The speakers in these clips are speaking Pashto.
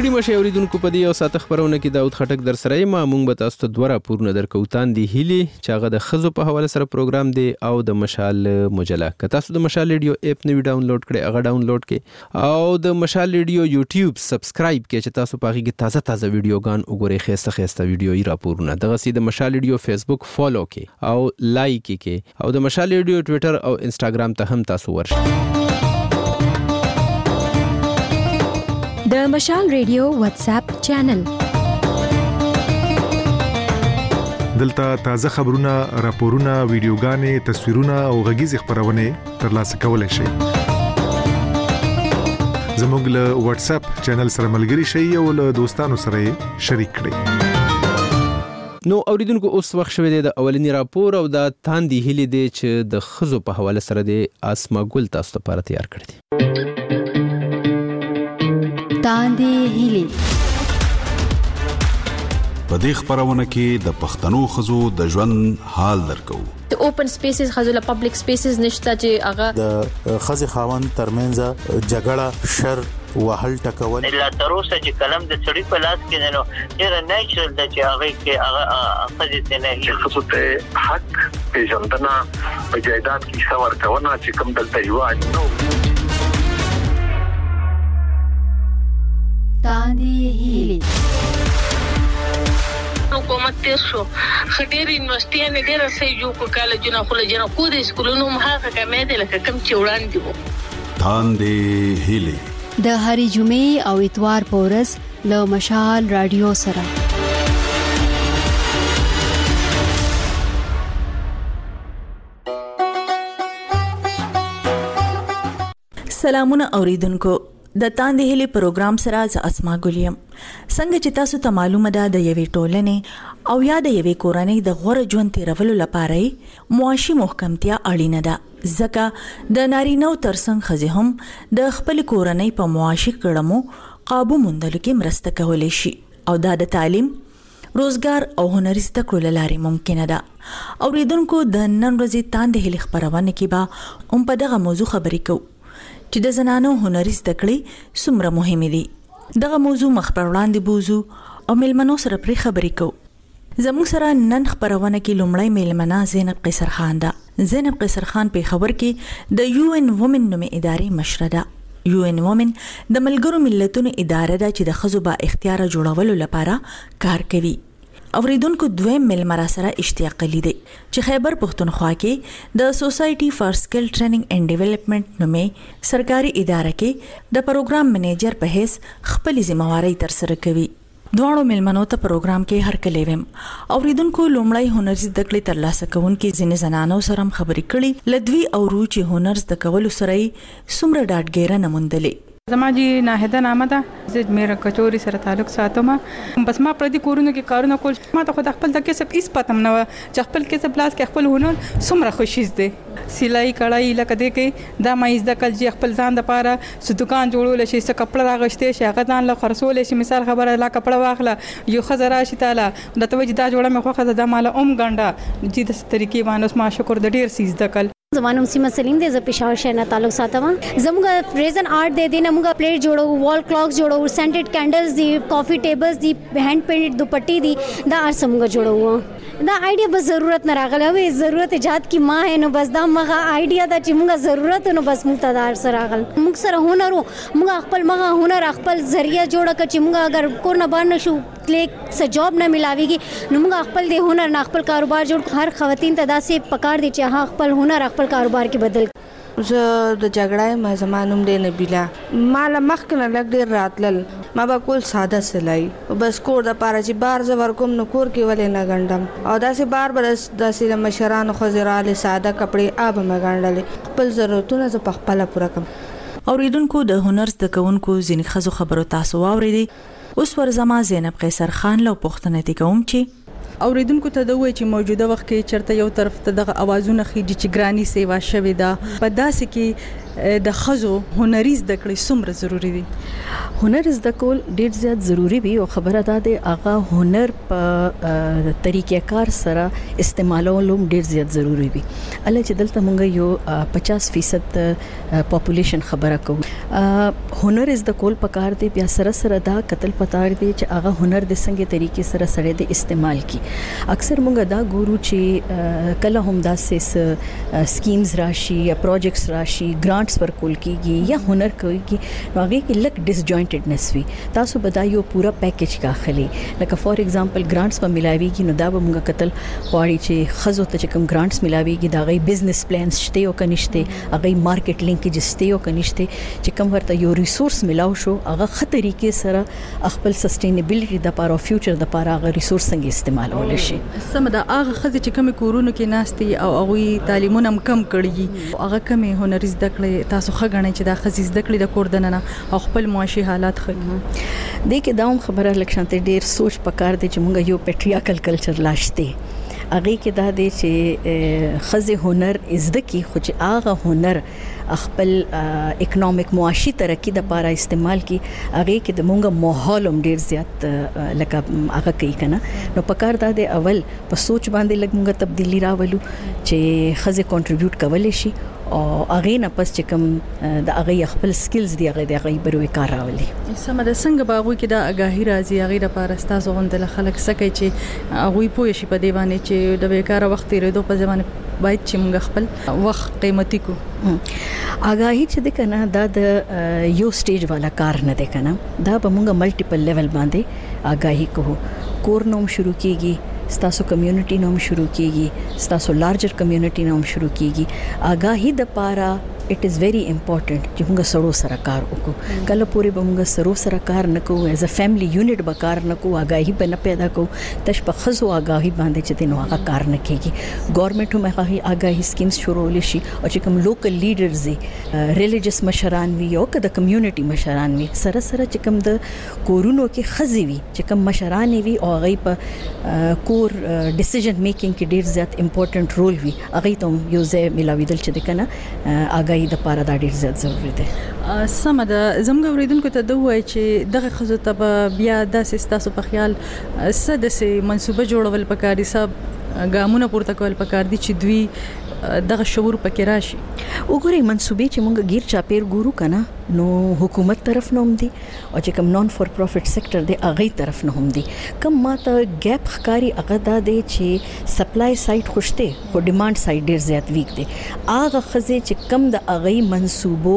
ستړي مشه اوریدونکو په دې او ساته خبرونه کې داود خټک در سره یم. موږ به تاسو ته دوه راپورونه درکوتان دي هلي چې هغه د خزو په حواله سره پروګرام دی او د مشال مجله. که تاسو د مشال ریډیو اپ نوی ډاونلوډ کړئ هغه ډاونلوډ کړئ او د مشال ریډیو یوټیوب سبسکرایب کړئ چې تاسو په هغه کې تازه ویډیوګان وګورئ، خسته ویډیوي راپورونه. دغه سي د مشال ریډیو فیسبوک فالو کړئ او لایک کړئ او د مشال ریډیو ټوئیټر او انستګرام ته هم تاسو ورشئ. د مشال ریډیو واتس اپ چینل دلته تازه خبرونه، راپورونه، ویډیوګانې، تصویرونه او غږیز خبرونه ترلاسه کولای شئ. زموږ له واتس اپ چینل سره ملګري شئ او له دوستانو سره شریک کړئ. نو اوریدونکو اوس وخت شوه د اولنی راپور او د تاندی هلي دی چې د خزو په حواله سره د اسما ګل تاسو لپاره تیار کړی دی. تاندی هلي په دې خبرونه کې د پښتنو خزو د ژوند حال درکو. د اوپن سپیسز خزو له پبلک سپیسز نشته چې هغه د خزي خاوند ترمنځ جګړه، شر، وهل ټکول لا تروسه چې کلم د سړي په لاس کې نه نو ډېر نیچرل د چې هغه کې هغه خزي ته نه خصوصي حق پیژندنه په جایداد کې څور کونه چې کوم دلته یو نو تاندی هلي حکومت تیر شو خټیر یونیورسيټي نه ډیر سې جو کو کالجونه خلجونه کو د سکولونو مخه کمې دي لکه کم چې وړاندې وو. تاندی هلي د هری جمعې او اتوار په ورځ له مشال رادیو سره. سلامونه اوریدونکو، د تاندی هلي پروګرام سره ز اسما ګلیم. څنګه چې تاسو ته معلومه ده د یوې ټولنې او یا د یوې کورنۍ د غوړه ژوند تیرولو لپاره معاشي محکمتیا اړینه ده. ځکه د نارینه‌و ترڅنګ ښځې هم د خپل کورنۍ په معاشي کړمو قابو موندلو کې مرسته کولی شي او دا د تعلیم، روزګار او هنري زده کړو لارې ممکنه ده. اوریدونکو، د نن ورځې تاندی هلي خبرونه کې به هم په دغه موضوع خبرې کوو چې د زنانو هنري زده کړې څومره مهمه دي. دغه موضوع مخ پر وړاندې بوزو او ملمنو سره پرې خبرې کوو. زموږ سره نن خبرونه کې لومړی ملمنه زینب قیصر خان ده. زینب قیصر خان په خبر کې د UN Women نومې ادارې مشره ده. UN Women د ملګرو ملتونو اداره ده چې د خزو با اختیار جوړولو لپاره کار کوي. اوریدونکو، دویم ملمرا سره اشتیاق لیدي چې خیبر پختونخوا کې د سوسایټي فار سکل ټریننګ اینڈ ډیولپمنٹ نومې سرکاري اداره کې د پروګرام منیجر په حیث خپل ذمہواری تر سره کوي. دواړو ملمنو ته پروګرام کې هر کله ویم. اوریدونکو، لومړی هنر زده کړې ترلاسه کوونکې ځینې زنانو سره خبرې کړې لدوی او روچ هنر زده کولو سره څومره ډاډګیره نه موندلې. زما جی ناهده نامه ده، زه میرا کچوري سره تعلق ساتم. بس ما پر دې کورونو کې کارونه کول، ما ته خو د خپل د کسب هیڅ پته نه و چې خپل کسب لاس کې خپل هنر څومره خوشیز دی. سلای کړای لکه دې کې دا مې زده کل چې خپل ځان د پاره څه دکان جوړول شي، څه کپڑا راغشته شي، هغه ځان له خرڅول شي. مثال خبره لا کپڑا واخله یو خزر راشي تعالی د توجه دا جوړه مې خوخه د مال ګنډه جې د طریقې باندې ما شکر د ډیر سیز دکل. زمانو سیمه سلیم دې ز پېښور شهر نه تعلق ساتم. زموږ پریزن آرټ دې دینه موږ پلیټ جوړو، وال کلاکس جوړو، سینټډ کینډلز دي، کافی ټیبلز دي، هند پینټډ دوپټي دي، دا ارسه موږ جوړو. دا آیډیا بس ضرورت نه راغله، وې ضرورت ایجاد کی ما ہے نو بس دا مغه آیډیا دا چې موږ ضرورت نو بس مقتدار سره راغل. موږ سره هنر موږ خپل مغه هنر خپل ذریعہ جوړ کړ چې موږ اگر کور نه باندې شو کلیک س جاب نه ملاويږي نو موږ خپل د هنر نه خپل کاروبار جوړ. هر خواتین ته داسې پکار دي چې خپل هنر خپل کاروبار کې بدل. زه د جګړای ما زمانوم دې نبیلا مال مخکنه لګ ډیر راتلل. ما به کول ساده سلای بس کور د پاره چې بار ز ورکوم نو کور کې ولې نه غندم او داسې بار برس داسې مشران خزراله ساده کپڑے آب ما غندل خپل ضرورتونه ز په خپل پوره کم. اوریدونکو، د هنر زده کوونکو ځینې خزو خبرو تاسو واوریدي. اوس ورزما زینب قیصر خان له پښتنه تی کوم چې اوریدونکو ته د وای چې موجوده وخت کې چرته یو طرف ته دغه اوازونه خېږي چې ګرانی سیوا شوې ده، په داسې کې د خزو هنري زده کړې څومره ضروری دي؟ هنر زده کول ډیر زیات ضروری وي او خبره ده هغه هنر په طریقې کار سره استعمالول ډیر زیات ضروری وي. الله چې دلته مونږ یو 50% پاپولیشن خبره کوو هنر زده کول پکار دی بیا سره سره دا قتل پتار دی چې هغه هنر د څنګه طریقې سره سره د استعمال کی. اکثر مونږ دا ګورو چې کله هم داسې سکیمز راشي یا پروجیکټس راشي ګرانټس ورکول کیږي یا هنر کوي نو هغه کې لک ډیس جوائنټډنس وي. تاسو بدایو پورا پیکیج کا خلی لکه فار ایگزامپل ګرانټس په ملاويږي نو دا به موږ قتل غواړي چې خزو ته کوم ګرانټس ملاويږي دا غي بزنس پلانز شته او کنيشته هغه مارکیټ لینکیج شته او کنيشته چې کوم ورته یو ریسورس ملاو شو هغه خه طریقې سره خپل سستینبیلیټي د لپاره او فیوچر د لپاره هغه ریسورس څنګه استعمالول شي. سم دا هغه خزه چې کوم کورونو کې ناشتي او هغه تعلیمونه کم کړي هغه کوم هنري زده کړې تاسو ښه غنئ چې دا خزې زده کړې د کور دننه او خپل معاشي حالات ښه دي کې دا هم خبره لکشانته ډیر سوچ پکار دي چې موږ یو پیټریاکل کلچر لاشته هغه کې دا دي چې خزې هنر زده کی خو چې هغه هنر خپل اکونومیک معاشي ترقی د لپاره استعمال کی هغه کې د مونږه ماحول هم ډیر زیات لکه هغه کوي کنه نو پکار دا دی اول په سوچ باندې لګ مونږه تبدیلی راولو چې خزې کنټریبیوټ کولای شي او هغه نه پس چې کوم د هغه خپل سکلز دی هغه د هغه بروي کار راولي. سم د څنګه باغوي کې د اگاهی راځي هغه لپاره تاسو غوندل خلک سکه چې هغه پوه شي په دی باندې چې د بیکاره وخت تیرېدو په ځمانه باید چې موږ خپل وخت قیمتي کو. اگاهی چې د کنه دا د یو سټیج والا کار نه دی کنه دا به موږ ملټیپل لیول باندې اگاهی کوو. کور نوم شروع کیږي ستاسو کمیونټي نوم شروع کیږي ستاسو لارجر کمیونټي نوم شروع کیږي. اگاهی د پاره it is very important چې موږ سره سره کار وکړو. کله پوری به موږ سره کار نکوو as a family unit به کار نکوو اگاهی به نه پیدا کوو تش په خزو اگاهی باندې چې دینو هغه کار نه کیږي. ګورنمنت هم هغه اگاهی سکیمز شروع لشي او چې کوم لوکل لیډرز ریلیجیس مشران وي او که د کمیونټي مشران وي سره سره چې کوم د کورونو کې خزي وي چې کوم مشران وي او هغه په کور ډیسیژن میکینګ کې ډیر زیات امپورټنت رول وي هغه ته یو ځای ملاویدل چې د کنه اگاهی د پاره دا ډیر زیات ضروری دی. سم ده زموږ اوریدونکو ته د وای چې دغه خزو ته بیا د تاسو په خیال سدسه منسوبه جوړول پکاري صاحب ګامونه پورته کول پکار دي چې دوی دغه شعور پکې راشي. وګورئ منسوبې چې موږ غیر چاپیر ګورو کنه نو حکومت طرف نه هم دي او چې کوم نون فور پروفټ سېکټر دی هغه طرف نه هم دي. کوم ماته ګیپ ښکاری هغه دا دی چې سپلای سایت خوشته خو ډیماند سایت ډیر زیات ویک دی. هغه خزه چې کم د هغه منسوبو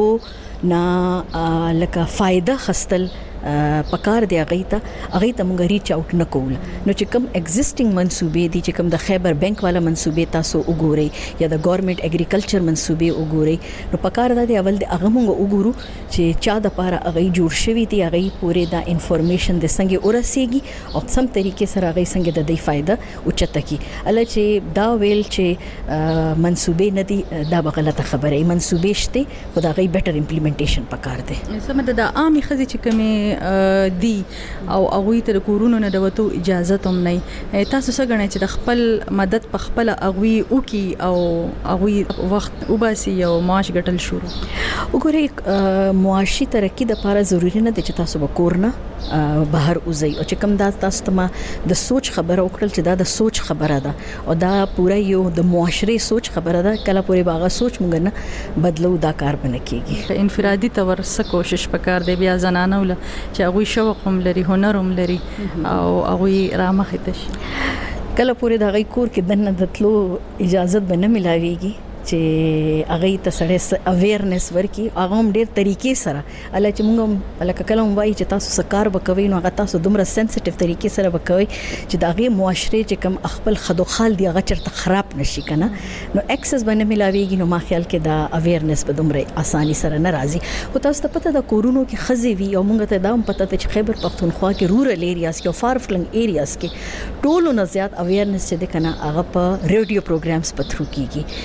نه لکه فائدہ خستل پکار دی هغه ته موږ ریچ اوټ نکول نو چې کوم ایگزیسټینګ منسوبې دي چې کوم د خیبر بانک والا منسوبې تاسو وګورئ یا د ګورنمنت اګریکلچر منسوبې وګورئ نو پکار دی اول د هغه موږ وګورو چې چا د پاره هغه جوړ شوی دی هغه پوره د انفارمیشن د څنګه ورسیږي او سم طریقې سره هغه څنګه د دې فائدہ اوچته کی. الله چې دا ویل چې منسوبې نه دي دا به غلطه خبره منسوبې شته خو دا غي بیٹر امپلیمنټیشن پکار دی. سم د عامي خزي چې کومه دی او هغه ته کورونو نه دوتو اجازه هم نه تاسو څنګه غواړئ چې د خپل مدد په خپل هغه او کی او هغه وخت وباسي او معاش ګټل شروع. وګورئ معاشي ترقی د لپاره ضروری نه دی چې تاسو وکورنه بهر اوځي او چې کوم دا تاسو ته د سوچ خبره وکړل چې دا د سوچ خبره ده او دا پورا یو د معاشري سوچ خبره ده کله پورې باغه سوچ مونږ نه بدلو دا کار بنه کیږي. انفرادي تور څه کوشش وکړ دی بیا زنانه ول چې هغه شوق هم لري هنر هم لري او هغه رامخته شي کله پورې د هغه کور کې دنه دتلو اجازه به نه ملاويږي چې هغه ته سره اویرنس ورکی هغه هم ډیر طریقې سره الله چې موږ الکه کلم وایي چې تاسو سکار وکوي نو هغه تاسو دومره سنسټیو طریقې سره وکوي چې داغه معاشره چې کم خپل خدوخال دی هغه چرته خراب نشي کنه نو اکسس باندې ملاويږي نو ما خیال کې دا اویرنس به دومره اساني سره نه راځي. خو تاسو ته پته د کورونو کې خزي وي او موږ ته دا هم پته چې خیبر پختونخوا کې رورل ایریاز کې او فار فلنګ ایریاز کې ټولو نه زیات اویرنس چې د کنه هغه په ریډیو پروګرامز په تھرو کیږي یا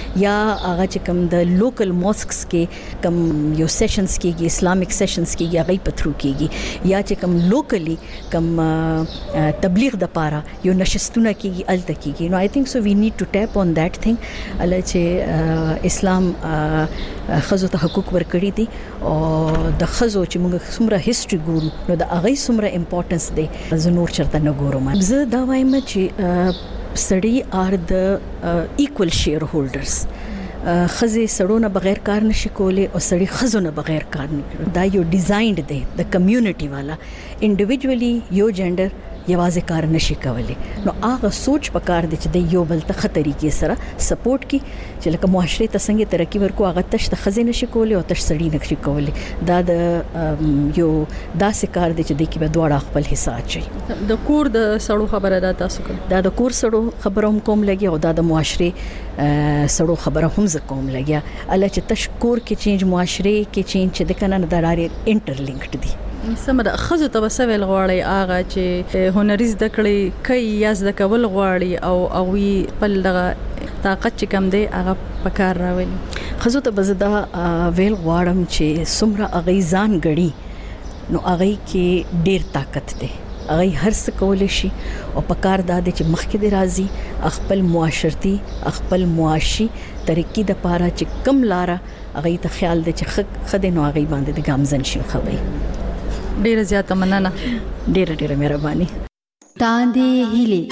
هغه چې کوم د لوکل ماسکس کې کوم یو سیشنز کېږي اسلامیک سیشنز کېږي هغه په تھرو کېږي یا چې کوم لوکلی کوم تبلیغ د پاره یو نشستونه کېږي الته کېږي نو آی تھنک سو وی نیډ ټو ټیپ آن دیٹ تھنګ الله چې اسلام خزو ته حقوق ورکړي دي او د خزو چې موږ څومره هیستوري ګورو نو د هغه څومره امپورټنس دی زه نور چرته نه ګورم زه دا وایم چې سړی آر د ایکوال شیر هولډرز خزه سړونه بغیر کار نشي کولی او سړی خزونه بغیر کار نه کوي دا یو ډیزاینډ دی د کمیونټي والا انډیویډوالي یو جندر یوازې کار نشي کولی نو هغه سوچ پکار دی چې د یو بل ته خطرې کې سره سپورټ کی چې لکه معاشره ته څنګه ترقی ورکو هغه تش ته خزه نشي کولی او تش سړی نشي کولی دا د یو داسې کار دی چې د کې به دواړه خپل حصہ اچي د کور د سړو خبره ده تاسو کوم دا د کور سړو خبره هم کوم لګي او دا د معاشره سړو خبره هم ز کوم لګي الله چې تش کور کې چینج معاشره کې چینج چې د کنه د لارې انټرلینکډ دي سمره خزو ته وسویل غواړي اغه چې هنریز د کړي کوي یاز د کول غواړي او وی بل دغه طاقت چې کم دی هغه پکار راولي خزو ته بزدا ویل غواړم چې سمره اغیزان غړي نو اغه کې ډیر طاقت دی اغه هر څه کول شي او پکار داده چې مخکې دی راځي خپل معاشرتي خپل معاشي ترقی د پاره چې کم لاره اغه ته خیال دی چې خدای نو اغه باندې د ګامزن شي خوي ډیره زیاته مننه ډیره مهرباني تاندې هلي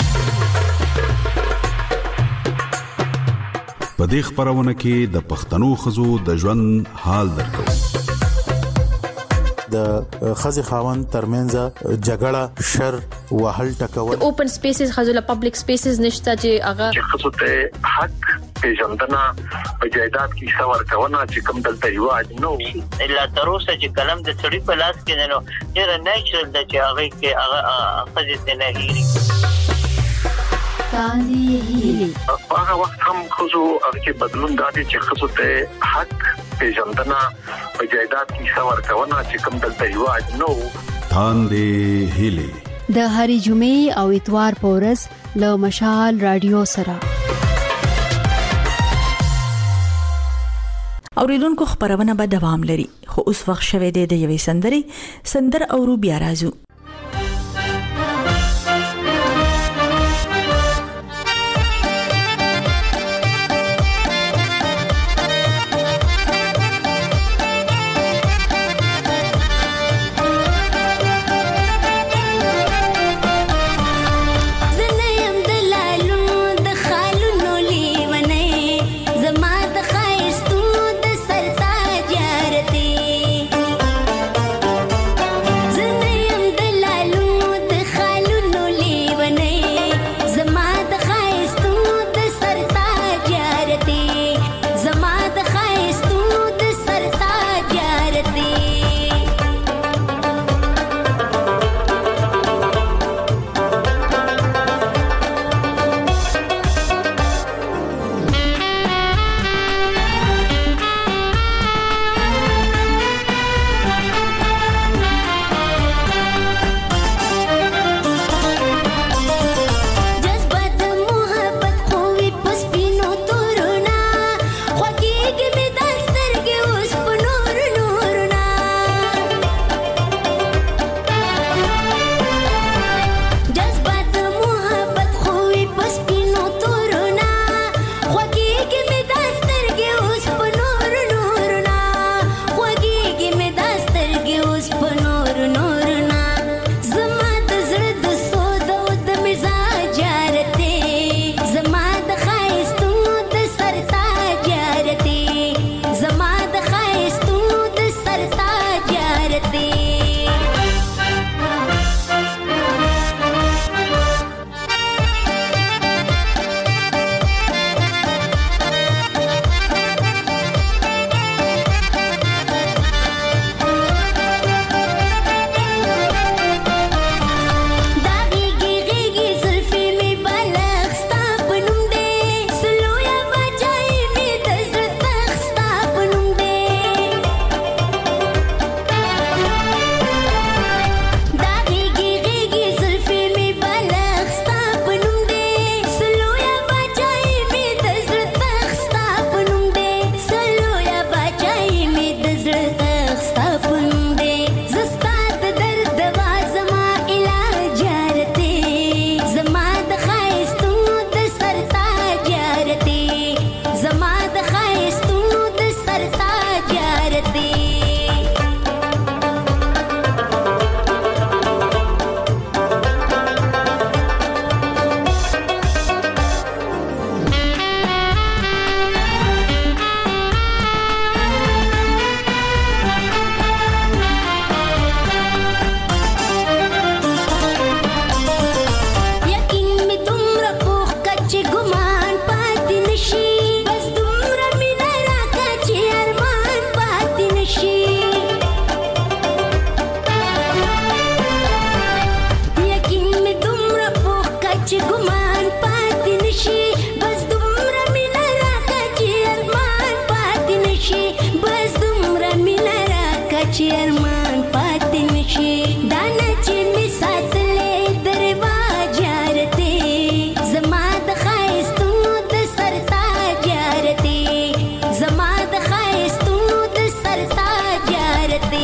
په دې خبرونه کې د پښتنو خزو د ژوند حال درکو د خزي خاوند ترمنځ جګړه شر وهل ټکول اوپن سپیسز خزو له پبلک سپیسز نشته چې هغه خزو ته حق پیژندنه په جایداد کې څور کونه چې کوم دلته یو نو الا تر اوسه چې کلم د سړي په لاس کې نه ډیر نیچرل د چې هغه کې هغه خزه نه هېري تاندې هلي هغه وخت هم خزو هغه بدلون دادي چې خزو ته حق پیژندنه په جایداد کې څور کونه چې کوم دلته یو نو تاندې هلي د هری جمعې او اتوار په ورځ له مشال رادیو سره اوریدونکو خبرونه به دوام لري خو اوس وخت شوه د یوې سندر او بیا راځو زنه يم د چیرمان پاتې نشي دا نه چې می ساتلې درواز یارته زما د ښایستو د سر تاج یارته زما د ښایستو د سر تاج یارته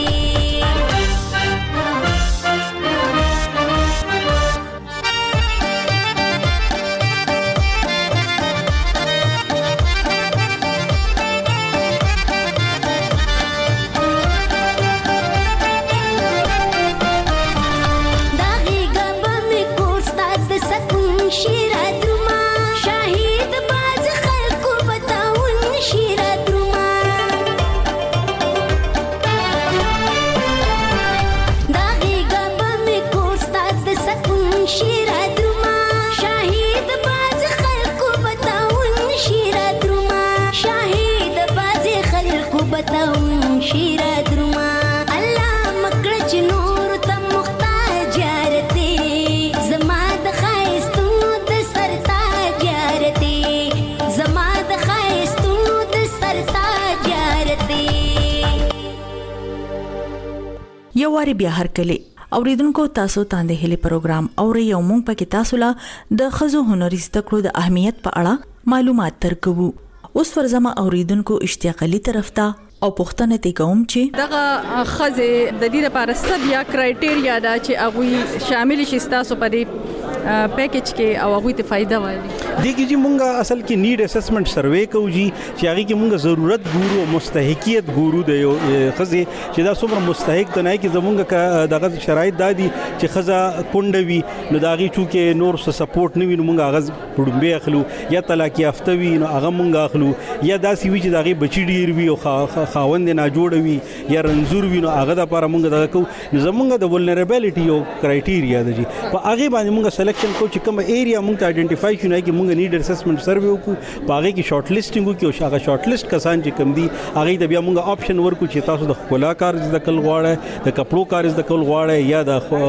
یو واری بیا هر کله اوریدونکو تاسو تاندې هلي پروګرام او یو مونږ پکې تاسو لا د خزو هنري زده کړو د اهمیت په اړه معلومات ترکوو. اوس ورزما اوریدونکو اشتیاق علي طرف ته او پوښتنه ته کوم چې دغه خزه د دې لپاره سبیا کرایټیریا دا چې هغه شامل شي تاسو په دې پیکیج کې او هغه ته فائدہ وایي. دیږي چې مونږه اصل کې نیډ اسسمنٹ سروے کوو جی چې هغه کې مونږه ضرورت ګورو او مستحقیت ګورو د یو خزه چې دا څومره مستحق ته نه کې زمونږه دغه شرایط دادي چې خزه کونډوي نو داغي چې نور څه سپورټ نه ویني مونږه غز پړمبه اخلو یا طلاق یافته وي نو هغه مونږه اخلو یا داسي وی چې داغي بچی ډیر وي او خاوند نه جوړوي یا رنزور وي نو هغه د لپاره مونږه دغه کو زمونږه د ولنریبিলিټي او کرایټیریا د جی په هغه باندې مونږه سلیکشن کو چې کوم ایریا مونږ ته آئیډنټیفای شونه کې مونږ نیډ اسسمنٹ سروے وکړو په هغه کې شارټ لیسټینګ وکړو چې هغه شارټ لیست کسان چې کم دي هغه ته بیا مونږ آپشن ورکو چې تاسو د خپل کار د کل غواړئ د کپړو کار د کل غواړئ یا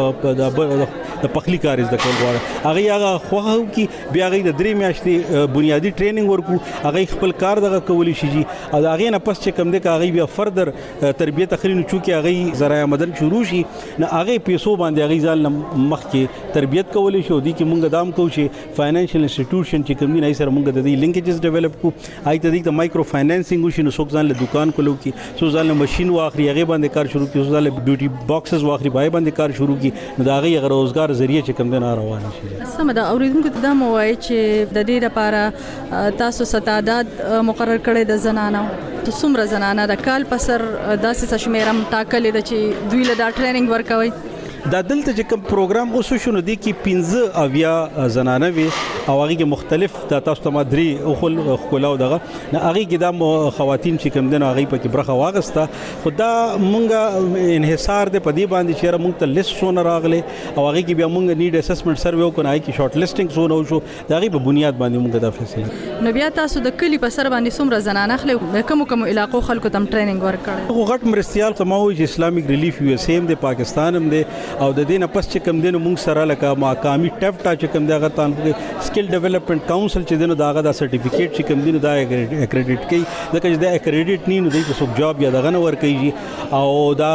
د پخلی کار د کل غواړئ هغه خوغه کی بیا هغه د 3 میاشتې بنیادی ټریننګ ورکو هغه خپل کار دغه کولی شي او هغه نه پس چې کم دي هغه بیا فردر تربیت اخري نو چې هغه ذرایع مدن شروع شي نه هغه پیسو باندې هغه ځل مخ کې تربیت کولی شي دي کې مونږ دام کو چې فاینانشل انسټیټیوشن چې کوم نه سره مونږ د دې لینکیجز ډیولپ کو آی ته د مایکرو فاینانسینګ وشي نو څوک ځان له دکان کولو کې څوک ځان له ماشين واخري هغه باندې کار شروع کړي څوک ځان له بیوټي باکسز واخري بای باندې کار شروع کړي نو دا هغه روزګار ذریعہ چې کوم نه روان شي. سم دا اوریدونکو ته دا موای چې د دې لپاره تاسو ستعداد مقرر کړي د زنانو ته څومره زنانه د کال پسر داسې شمیرم ټاکلې د چې دوی له دا ټریننګ ورکوي. دا دلته چې کوم پروګرام اوس شنو دي کې 15 اویا زنانه وي او هغه کې مختلف د تاسو ته مدري او خلاو دغه نه هغه کې د خواتین چې کوم دنه هغه پکې برخه واغسته خدا مونږه انحصار د پدی باندې چې مونږ ته لیست سونه راغله او هغه کې بیا مونږ نیډ اسسمنٹ سروے وکړای کې شارټ لیسټینګ سونه شو دغه په بنیاد باندې مونږ دا فیصله. نو بیا تاسو د کلی په سر باندې څومره زنانه خلک کوم علاقو خلکو تم ټریننګ ورکړي. هغه غټ مرستيال سماوي چې اسلامیک ریلیف یو اس ایم د پاکستان هم دی او د دې نه پس چې کوم دینو موږ سره لکه مقامی ټیفټا چې کوم دغه تان سکل ډیولپمنٹ کونسل چې دینو داغه د سرټیفیکیټ چې کوم دینو دا اکریډیټ کوي ځکه چې دا اکریډیټ نه نو د څوک جاب یا دغه نه ور کوي او دا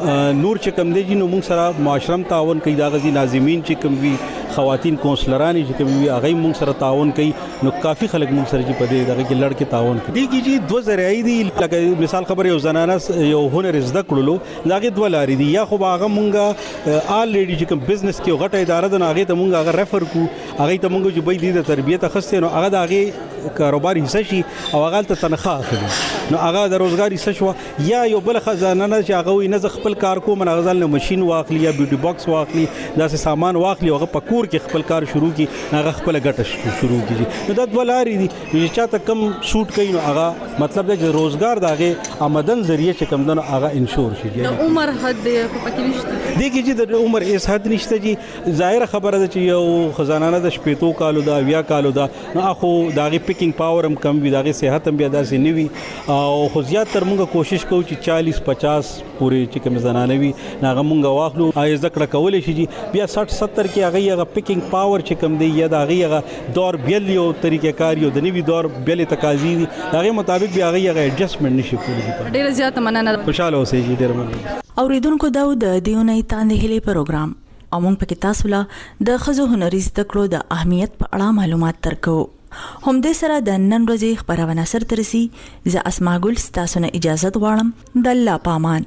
نور چې کوم دی نو موږ سره معاشرم تعاون کوي دا غزي ناظمین چې کوم وی خواتین کونسلران چې کوم وی هغه موږ سره تعاون کوي نو کافي خلک موږ سره چې په دې دغه کې لړ کې تعاون کوي. دي کې چې 2 ذریعہ دي لکه مثال خبر یو زنانه یو هنر زده کړلو لاګه 2 لاري دي یا خو هغه مونږه آلریډي چې کوم بزنس کې غټه اداره ده هغه ته مونږ هغه ریفر کو هغه ته مونږ چې به د تربیت اخستې نو هغه د هغه کاروبار حصہ شي او هغه ته تنخواه اخلي نو هغه د روزګار حصہ شو یا یو بل خزانه نه چې هغه وي نه خپل کار کوم هغه ځل ماشين واخلي یا بیوټي باکس واخلي داسې سامان واخلي هغه پکور کې خپل کار شروع کی هغه خپل ګټه شروع کیږي نو دا 2 لاري دي چې چاته کم سوټ کوي نو هغه مطلب دا چې روزګار داغه آمدن ذریعہ چې کم دنه هغه انشور شي. د عمر حد پکې نشته دي کې چې د عمر اس حد نشته چې ظاهر خبره ده چې یو خزانه د شپېتو کالو دا 20 کالو دا نو اخو داغه پیکینګ پاور هم کم وي داغه صحت هم بیا داسې نیوي او خو زیات تر موږ کوشش کوو چې 40 50 پورې چې کوم زنانوي هغه مونږ واخلو آی ذکر کولې شي بیا 60 70 کې هغه پیکینګ پاور چې کوم دی یا هغه دور بیل یو طریقې کار یو د نوی دور بیل تقاضی دي هغه مطابق بیا هغه ایڈجسټمنٹ نشي کولی. ډیر زیات مننه. خوشاله اوسئ ډیر مننه. اوریدونکو دا د دیونې تاندې هلي پروګرام امون پکې تاسو له د خزو هنري زده کړو د اهمیت په اړه معلومات ترکو. هم دې سره د نن ورځې خبرونه سر ترسي. زه اسماء ګل تاسو نه اجازه غواړم. د الله پامان.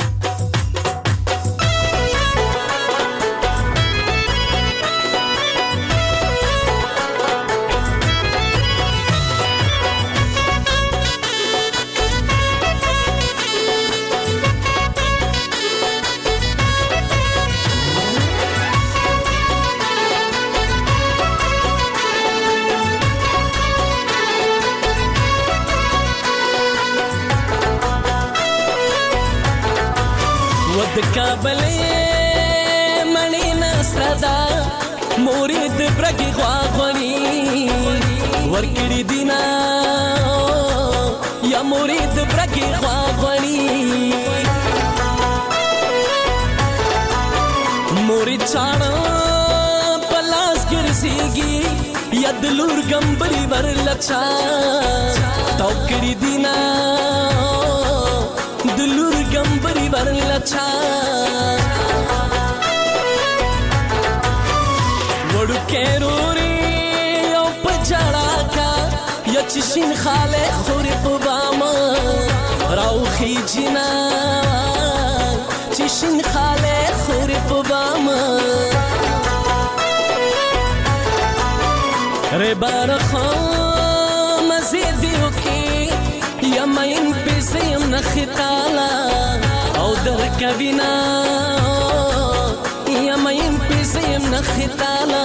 کابل منی نصردا مرید برګي غواغونی ورکړی دینا یا مرید برګي غواغونی مرید چاڼ پلاس ګرځيږي یا دلور ګمبري ورلچا توکړی دینا دلور ګمبري ورلچا وړو کېروري او پجړا کا یا چشین خاله خوري په باما راوخي جنا چشین خاله خوري په باما ره بارخه مزيدو کې یا مين بزيم نخطالا او درکبینا یا مين بزيم نخطالا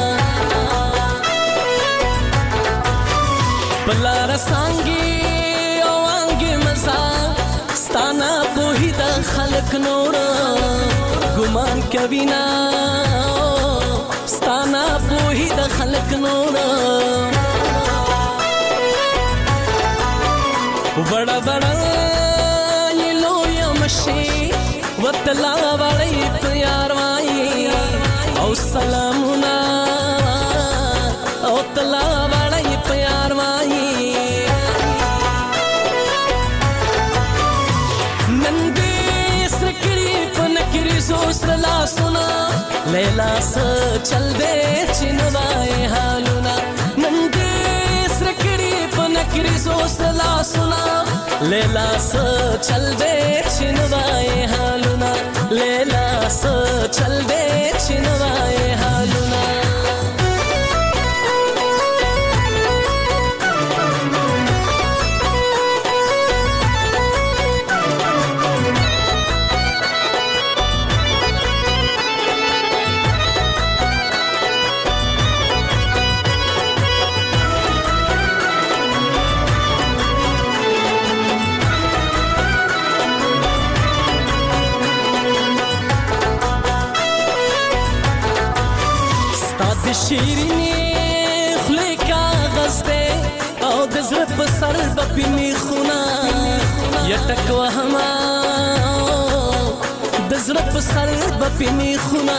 بلا رسانگی او آنگی مزا ستانا پوہی دا خلق نورا گمان کبینا ستانا پوہی دا خلق نورا بڑا بڑا یہ لویا مشی وطلا بڑی پیار وائی او سلامنا او طلا بڑی پیار وائی نندی سکڑی پنکری زوسر لا سنا لیلا سا چل دے چنوائے حالونا نندی سکڑی پنکری زوسر لا سنا لیلا سا چل دے چنوائے حالونا لیلا سا چل دے چنوائے حالونا شیرینی خلی کاغذ دے او دزر بسر بپینی خونا یتک وهما دزر بسر بپینی خونا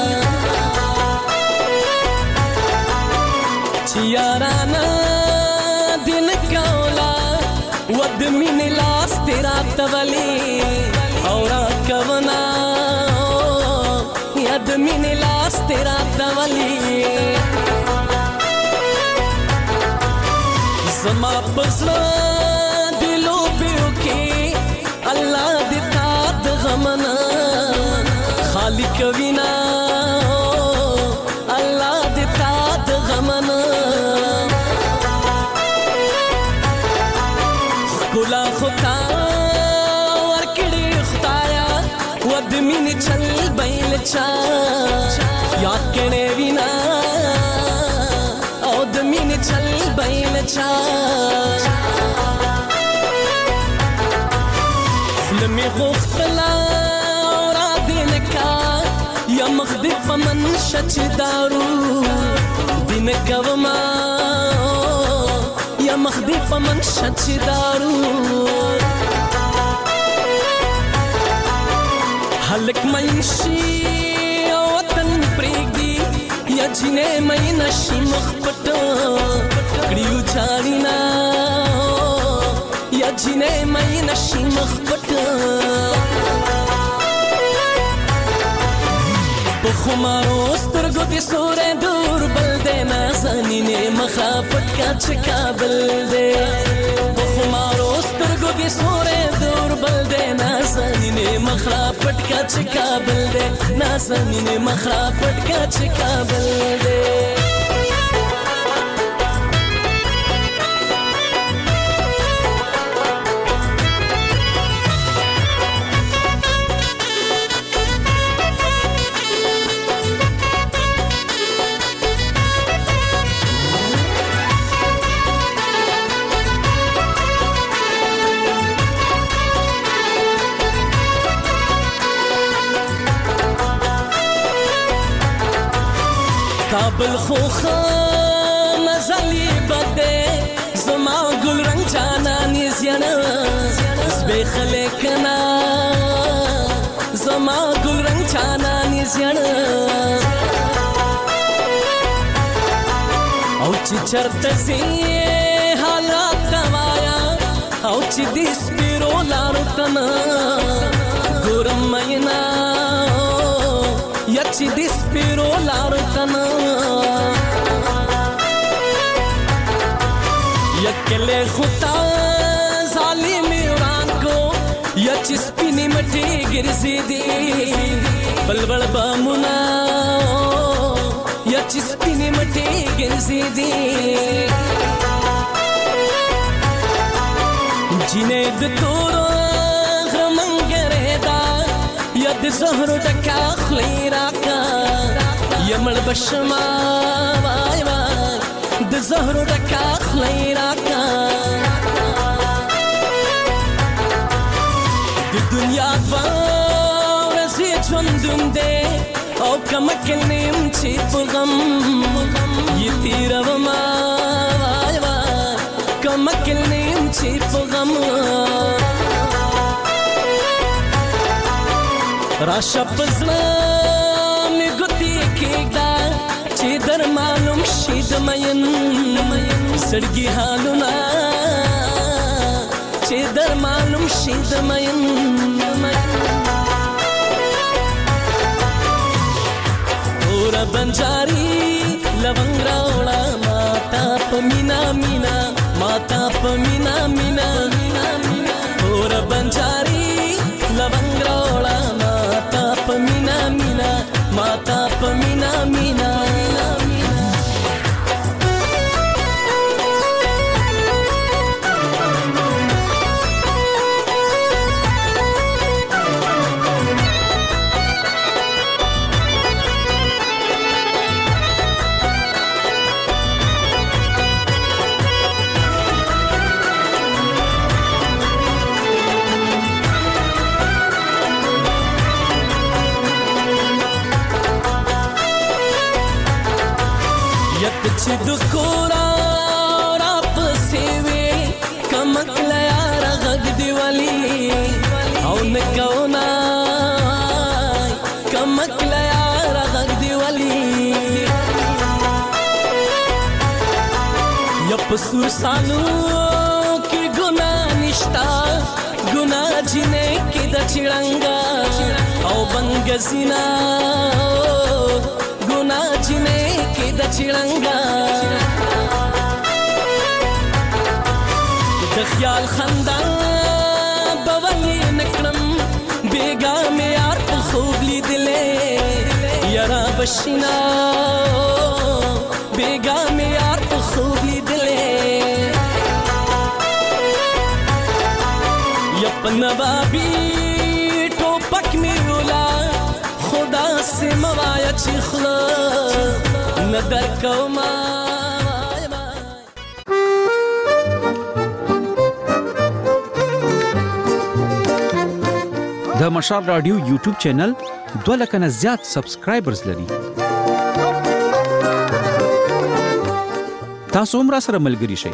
چیارانا دن کولا ود من لاس تیرا تولی اورا کونا ید من لاس تیرا تولی زما بزرا دلو بیو کی اللہ دیتا دغمنا خالق وینا اللہ دیتا دغمنا کلا خطا ورکڑی خطایا ود من چل بیل چا یاد کنے وینا او دمین چل بیل چا فلمی غفتلا اورا دینکا یا مخدی پمن شچ دارو دینکا وما یا مخدی پمن شچ دارو هلک منشي او وطن پرېږدي یا جنې مې نشي مخ پټ کړیو چاړینا یا جنې مې نشي مخ پټ په خمارو سترګو دې سورې دور بل دې نازنینې مخه پټ کا چې کابل دې په خمارو سترګو دې سورې دور بل دې نازنینې مخه پټ کا چې کابل دې نازنینې مخه پټ کا چې کابل دې کابل خوخه مزلی بده زما گل رنگ جانانی زیانا زبیخ لیکنا زما گل رنگ جانانی زیانا او چی چرت زی حالات دوایا او چی دیس پیرو لارو تنا گورم مینا یا چی دیس پیرو لارو تنا یکلے خطا ظالمی وران کو یا چی سپینی مٹی گرزی دی بلبل بامونا یا چی سپینی مٹی گرزی دی جینے دتورو غرمنگرے دا یا د زهرو ډکا خلی راکا یمړ بشما وای وای د زهرو ډکا خلی راکا د دنیا ورځې ژوندون دی او کمکل نیم چې په غم یې تیروما وای وای کمکل نیم چې په غم راشا پزلا می ګوتی کېږدا چې در معلوم شي د مین سړګي حالونه چې در معلوم شي د مین اور بنجاري لونګ راوړه ماتا پمینا مینا ماتا پمینا مینا اور بنجاري لونګ راوړه ماتا پمینا مینا ماتا پمینا مینا چې د کورا را پسې وې کمکله یار غږ دی ولی او نکونا کمکله یار غږ دی ولی یا پسور سانو کې ګناه نشتا ګناه جنې کې د چړنګا او بنګزینا ګناه جنې کې د چړنګا د خیال خندا بوي نکړم بیګا مې یار په خوب لیدلې یارا بشینا بیګا مې یار په خوب لیدلې یپنا بابي ټوپک مې ولا خدا سے موایا چخلا ندر کوما د مشال رادیو یوټیوب چینل 2 لک نه زیات سبسکرایبرز لري. تاسو هم را سره ملګري شئ.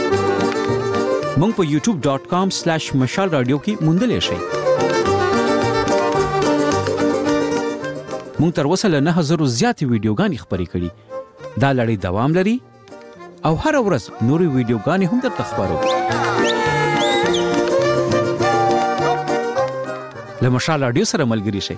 مونږ په youtube.com/mashalradio کې موندلی شئ. مونږ تر اوسه له 9000 زیاتې ویډیوګانې خپرې کړي. دا لړۍ دوام لري او هر ورځ نورې ویډیوګانې هم درته خپرو. له مشال رادیو سره ملګري شئ.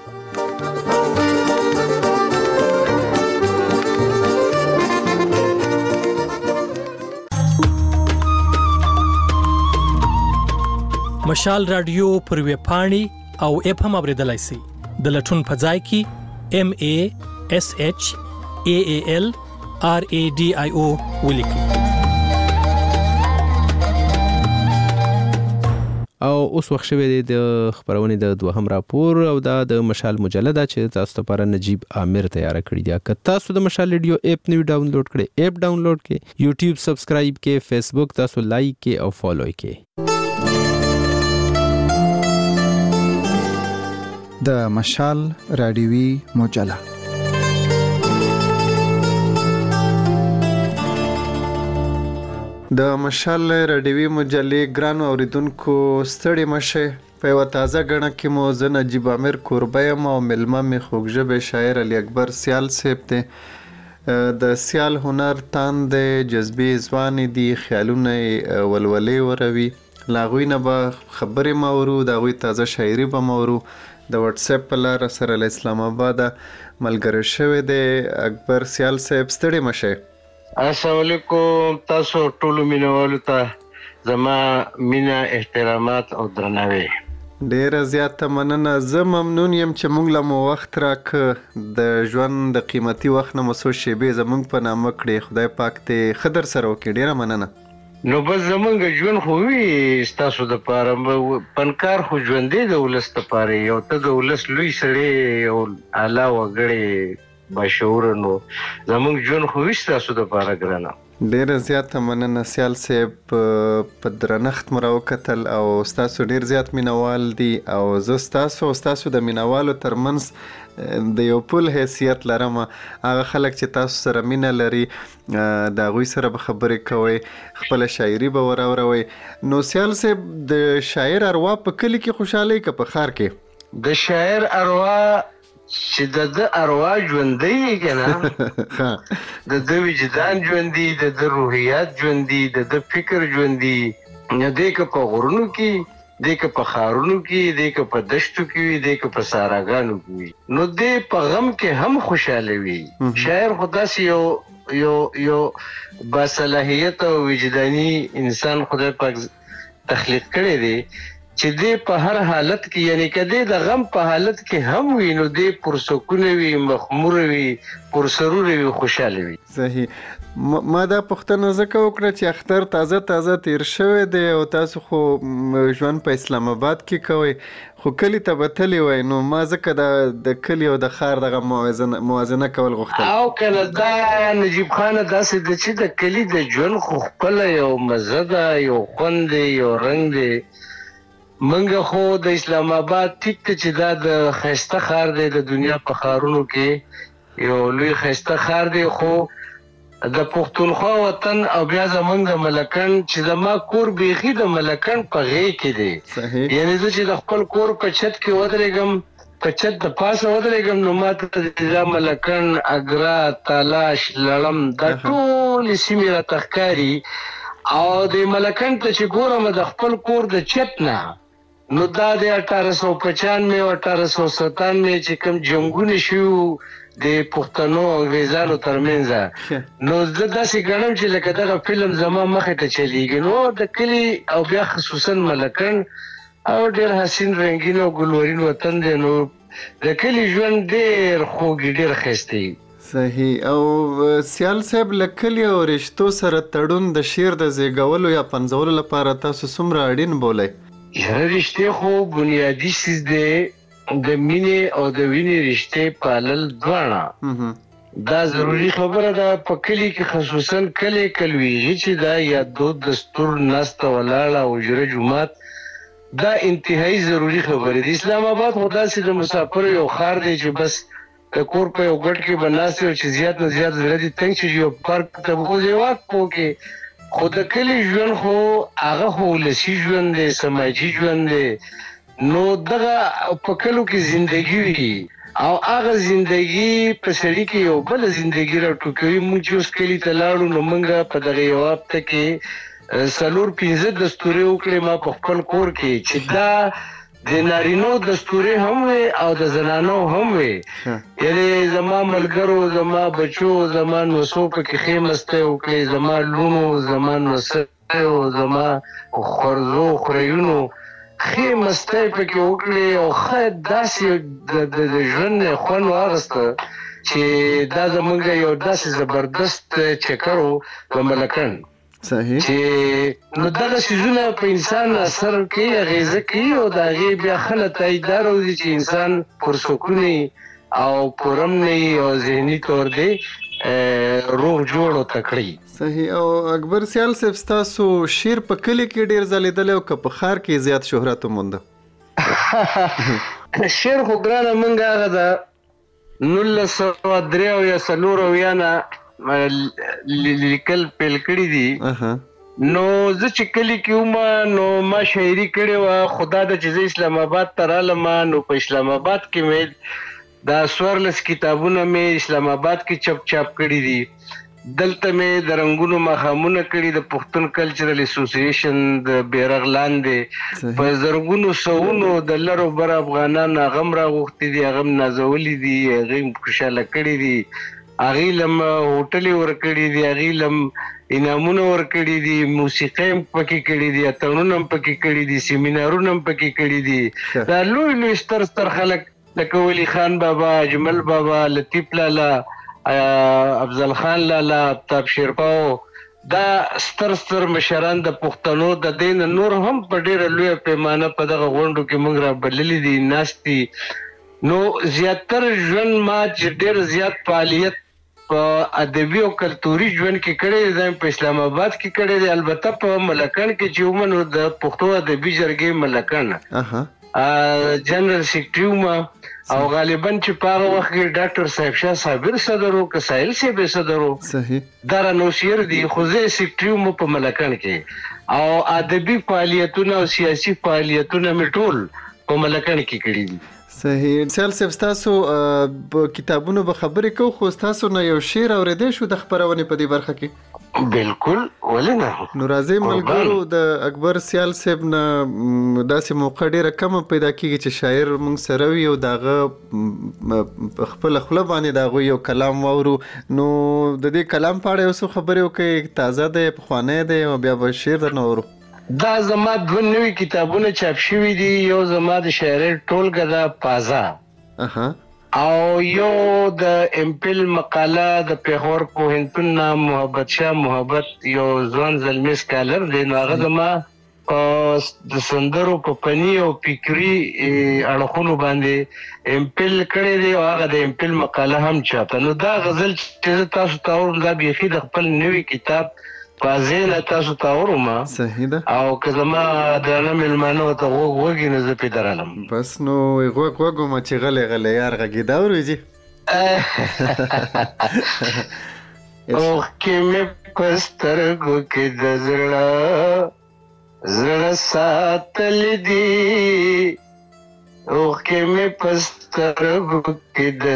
مشال رادیو پر ویب پاڼې او اپ هم اوریدلای شئ. د لټون په ځای کې MASHAALRADIO ولیکئ. او اوس وخت شوی دی د خبرونې د دوهم راپور او دا د مشال مجله ده چې تاسو لپاره نجیب عامر تیار کړی دی. که تاسو د مشال ریډیو اپ نوی ډاونلوډ کړئ، اپ ډاونلوډ کړئ، یوټیوب سبسکرایب کړئ، فیسبوک تاسو لایک کړئ او فالو کړئ. د مشال رادیوي مجله. د مشال رادیوي مجلې ګرانو اوریدونکو ستړي مشه. په یوه تازه ګڼه کې مو زه نجیب عامر کوربه یم او مېلمه مې خوږژبی شاعر علي اکبر سیال صاحب دی. د سیال هنر تاندې جذبې ځوانې دي، خیالونه ولولې وروي. له هغوی نه به خبرې مورو، د هغوی تازه شاعري به مورو. د واتس اپ په لاره سره له اسلام آباده ملګری شوی دی اکبر سیال صاحب. ستړي مشه. السلام علیکم. تاسو ټولو مینوالو ته زما مینه، احترامات او درناوی. ډیره زیاته مننه. زه ممنون یم چې موږ له مو وخت راکه، د ژوند د قیمتي وخت نه مو څو شیبې زموږ په نامه کړې. خدای پاک دې ښه در سره وکړي. ډیره مننه. نو بس زمونږ ژوند خو وي ستاسو دپاره، فنکار خو ژوندی د ولس دپاره یو ته د ولس لوی سړی یو اعلی وګړی باشعوره، نو زمونږ ژوند خو وي ستاسو دپاره ګرانه. ډیره زیاته مننه سیال صاحب. په درنښت مو راوکتل او ستاسو ډیر زیات مینوال دي او زه ستاسو او ستاسو د مینوالو ترمنځ د یو پل حیثیت لرم. هغه خلک چې تاسو سره مینه لري د هغوی سره به خبرې کوئ، خپله شاعري به وراوروئ. نو سیال صاحب د شاعر اروا په کلي کې خوشحالۍ که په ښار کې؟ د شاعر اروا چې د اروا ژوندی یې که نه، د وجدان ژوندي، د روحیات ژوندي، د فکر ژوندي. دی که په غرونو کې، دی که په ښارونو کې، دی که په دشتو کې وي، دی که په صحراګانو کې وي، نو دی په غم کې هم خوشحاله وي. شاعر خو داسې یو باصلاحیت او وجداني انسان خدای پاک تخلیق کړی دی چې دی په هر حالت کې، یعنی که دی د غم په حالت کې هم وي نو دی پرسکونه وي، مخموره وي، پرسروره وي، خوشحاله وي. صحیح. ما دا پوښتنه ځکه وکړه چې اختر تازه تیر شوی دی او تاسو خو ژوند په اسلام آباد کې کوئ، خو کلي ته به تللی وای، نو ما ځکه د کلي او د ښار دغه موازنه کول غوښتل. او کنه دا نجیب خانه داسې ده چې د کلي د ژوند خو خپله یو مزه ده، یو خوند دی، یو رنګ دی. منګه خو د اسلام آباد ټیک ته چې دا د ښایسته ښار دی، د دنیا په ښارونو کې یو لوی ښایسته ښار دی، خو د پښتونخوا وطن او بیا زمونږ د ملکن چې زما کور بیخي د ملکن په غې کې دی. یعنی زه چې د خپل کور په چت کې ودرېږم، په چت د پاسه ودرېږم، نو ما ته دا ملکن، اګرا، تالاش، لړم دا ټولې سیمې راته ښکاري. او د ملکن ته چې ګورم د خپل کور د چت نه، نو دا د 1895 او 1897 چې کوم جنګونه شوي د پښتنو او انګریزانو ترمنځ، نو زه داسې ګڼم چې لکه دغه فلم زما مخې ته چلیږي. نو د کلي او بیا خصوصا ملکن او ډېر حسین رنګین او ګلورین وطن دی، نو د کلي ژوند ډېر خوږ، ډېر ښایسته وي. صحیح. او سیال صاحب له کلي او رشتو سره تړون د شعر د زیږولو یا پنځولو لپاره تاسو څومره اړین بولئ؟ یاره رشتې خو بنیادي څیز دی، د مینې او د وینې رشتې پالل دواړه دا ضروري خبره ده. په کلي کې خصوصا کلی کلویږي چې دا یا دود دستور ناسته ولاړه او اجره جومات، دا انتهایی ضروري خبره ده. اسلام آباد خو داسې د مسافرو یو ښار دی چې بس د کور په یو ګټ کې به ناست یو چې زیات نه زیات زړه دې تنګ شي یو پارک ته به وځې واک وکړې. خو د کلي ژوند خو هغه خو ولسي ژوند دی، سماجي ژوند دی. نو دغه په کلو کې زندګي وي، او هغه ژوندۍ په سړي کې یو بل ژوندۍ راټوکوي. موږ چې اوس کلي ته لاړو نو موږ په دغه یو هفته کې 4-5 دستورې وکړې ما په خپل کور کې چې دا د نارینو دستورې هم وي او د زنانو هم وي. یعنې زما ملګرو، زما بچو، زما نوسو پکې ښې مستۍ وکړې، زما لونو، زما نوسیو، زما خورزو خوریونو ښې مستۍ پکې وکړې او ښه داسې د ژوند خوند واخیسته چې دا زموږ یو داسې زبردست چکر و په ملکن صحیح چې نو دغه څیزونه په انسان اثر کوي، اغېزه کوي او د هغې بیا ښه نتایج دا راوځي چې انسان پرسکون او پرم نه او ذهني طور دی روغ جوړ او تکړه. صحیح. او اکبر سیال صاحب ستاسو شعر په کلي کې ډېر ځلېدلی او که په ښار کې زیات شهرت ومونده؟ شعر خو ګرانه موږ هغه د 1903 یا 1904 نه لیکل پیل کړي دي. نو زه چې کلي کې وم نو ما شاعري کړې وه، خدا د چې زه اسلام آباد ته رالم نو په اسلام آباد کې مې دا 14 کتابونه مې اسلام آباد کې چاپ کړي دي. دلته مې د رنګونو ماښامونه کړي د پښتون کلچرل اسوسییشن د بیرغ لاندې په زرګونو سوونو د لرو بر افغانان هغه هم راغوښتي دي، هغه هم نازولي دي، هغې هم خوشحاله کړي دي، هغې لم هوټلې ورکړي دي، هغې لم انعامونه ورکړي دي، موسیقۍ هم پکې کړي دي، اتڼونه هم پکې کړي دي، سیمینارونه هم پکې کړي دي. دا لوی لوی ستر خلک لکه ولی خان بابا، اجمل بابا، لطیف لالا، افضل خان لالا، آفتاب شیرپاو، دا ستر مشران د پښتنو د دین نور هم په ډېره لویه پیمانه په دغه غونډو کې موږ رابللي دي، ناست دي. نو زیاتر ژوند ما چې ډېر زیات فعالیت په ادبي او کلتوري ژوند کې کړی دی په اسلام آباد کې کړی دی. البته په ملکن کې چې وم نو د پښتو ادبي جرګې ملکن جنرال سیکرټري وم او غالبا چې په هغه وخت کې ډاکټر صاحب شاه صابر صدر و که ساحل صاحب صدر و دا رانو شعر دي، خو زه سیکرټري وم په ملکن کې او ادبي فعالیتونه او سیاسي فعالیتونه مې ټول په ملکن کې کړي دي. صحیح. سیال صاحب ستاسو په کتابونو به خبرې کوو خو ستاسو نه یو شعر اورېدی شو د خپرونې په دې برخه کې؟ بالکل، ولې نه. نو راځئ ملګرو د اکبر سیال صاحب نه داسې موقع ډېره کمه پیدا کېږي چې شاعر موږ سره وي او د هغه په خپله خوله باندې د هغوی یو کلام واورو. نو د دې کلام په اړه یو څه خبرې وکړئ، تازه دی، پخوانی دی او بیا به شعر درنه اورو. دا زما 2 نوي کتابونه چاپ شوي دي، یو زما د شاعرۍ ټولګه ده پازا او یو د امپل مقاله د پیښور پوهنتون نه محبت شاه محبت یو ځوان زلمی سکالر دی. نو هغه زما د سندرو په فني او فکري اړخونو باندې امپل کړی دی او هغه د امپل مقاله هم چاپه. نو دا غزل چې زه تاسو ته اورم دا بیخي د خپل نوي کتاب پازیله تاسو ته اورم. صحیح ده. او که زما درانه مېلمانه ورته غوږ وږي نو زه پرې درالم. بس نو غوږ وم چې غلی یار غږېده اورېږي. اوښکې مې په سترګو کې د زړه ساتلې دي، اوښکې مې په سترګو کې د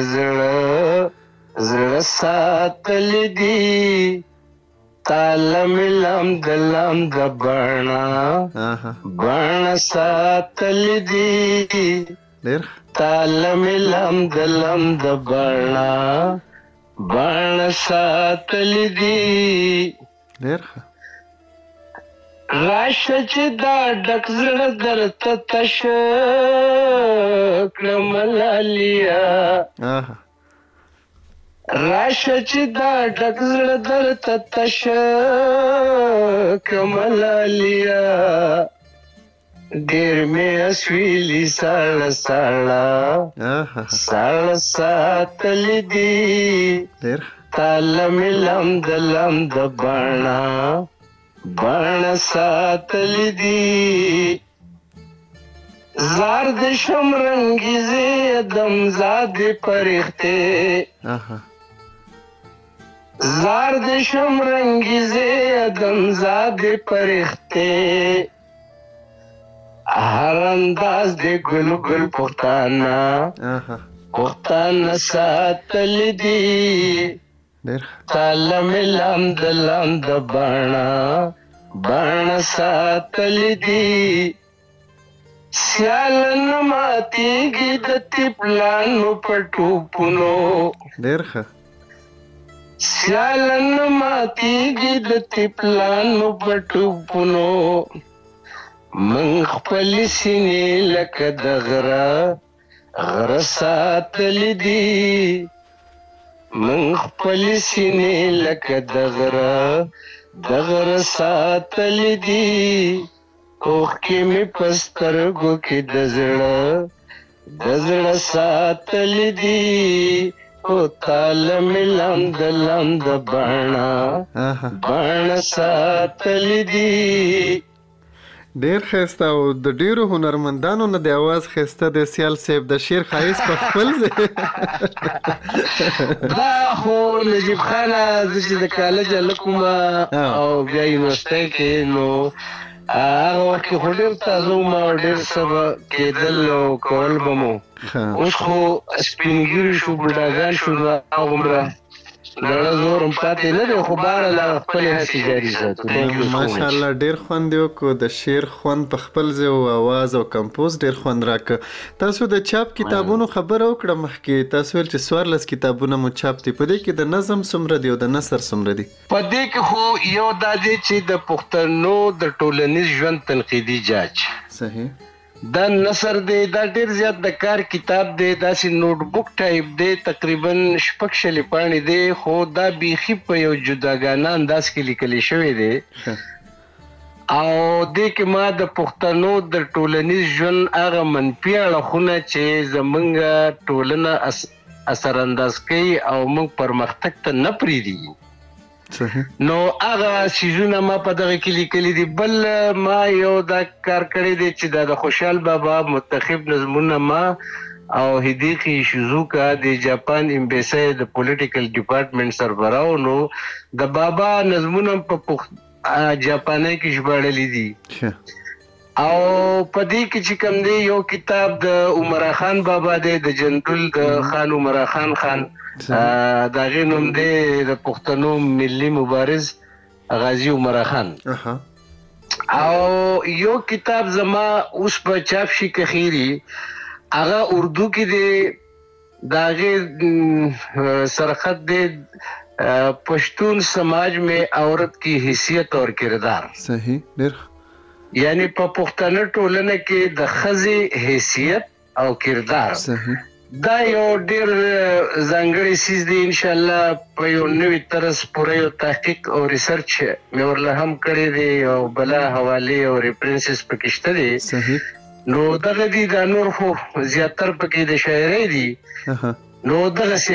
زړه ساتلې دي، تالم لمد بڼه ساتلې دي، تالم لمد بڼه ساتلې دي. راشه چې دا ډک زړه درته تش کړم لالیا، راشه چې دا ډک زړه درته تش کړم لالیا، ډېر مې اسویلي ساړه ساتلې دي، تاله مې لمد بڼه ساتلې دي. زار د شمرنګیزې دمزادې پرښتې، زار د شمرنګیزې دمزادې پرښتې، هر انداز د ګل پښتانه پښتانه ساتل دي تعالی ملام د باڼه ساتل دي سیالن ماتیږي د تپلانو پټوپونو ډېر ښه سیالن ماتیږي د تپلانو پټوپونو من خپل سینې لکه د غره ساتل دي من خپل سینې لکه د غره ساتل دي اوښکې مې په سترګو کې د زړه ساتل دي او تاله مې لاند باڼه ساتل دي. ډېر ښایسته او د ډېرو هنرمندانو نه د اواز ښایسته د سیال صاحب د شعر ښایست په خپل ځای دا خو نجیب خانه زه چې د کالج هلک وم او بیا یونیورسټۍ کې نو هغه وخت کې خو ډېر تازه وم او ډېر څه به کېدل او کول به مو اوس خو سپین ږیري شو بوډاګان شو نو هغومره زړه زور هم پاتې نه دی خو بهر له خپلې هڅې جاري ساتو. ماشاءالله ډېر خوند یې وکړو د شعر خوند په خپل ځای او اواز او کمپوز ډېر خوند راکړه. تاسو د چاپ کتابونو خبره وکړه مخکې تاسو ویل چې 14 کتابونه مو چاپ دي په دې کې د نظم څومره دي او د نثر څومره دي؟ په دې کې خو یو دا دی چې د پښتنو د ټولنیز ژوند تنقیدي جاج صحیح دا نثر دی دا ډېر زیات د کار کتاب دی داسې نوټ بک ټایپ دی تقریبا 6 پاڼې دی خو دا بیخي په یو جداګانه انداز کې لیکلی شوی دی او دې کې ما د پښتنو د ټولنیز ژوند هغه منفي اړخونه چې زمونږ ټولنه اثر انداز کوي او موږ پرمختګ ته نه پرېږدي نو هغه سیزونه ما په دغه کې لیکلي دي. بل ما یو دا کار کړی دی چې دا د خوشحال بابا منتخب نظمونه ما او هدیقي شیزوکا د جاپان امبیسی د پولیټیکل ډپارټمنټ سربراهو نو د بابا نظمونه په جاپاني کې ژباړلي دي او په دې کې چې کوم دی یو کتاب د عمرا خان بابا دی د جندل د خان عمرا خان دا غي نوم دی د پښتنو ملي مبارز غازی عمرا خان او یو کتاب زما اوس په چاپ شي کخيري هغه اردو کې دی دا غي سرخط دی پښتون سماج میں عورت کی حیثیت اور کردار صحیح ډېر یعنی په پښتنه ټولنه کې د ښځې حیثیت او کردار صحیح دا یو ډېر ځانګړی څیز دی انشاءالله په یو نوي طرز پوره یو تحقیق او ریسرچ مې ورله هم کړی دی او بله حوالې او ریفرنسز پکې شته دی صحیح نو دغه دي دا نور خو زیاتر پکې د شاعرۍ دي نو دغسې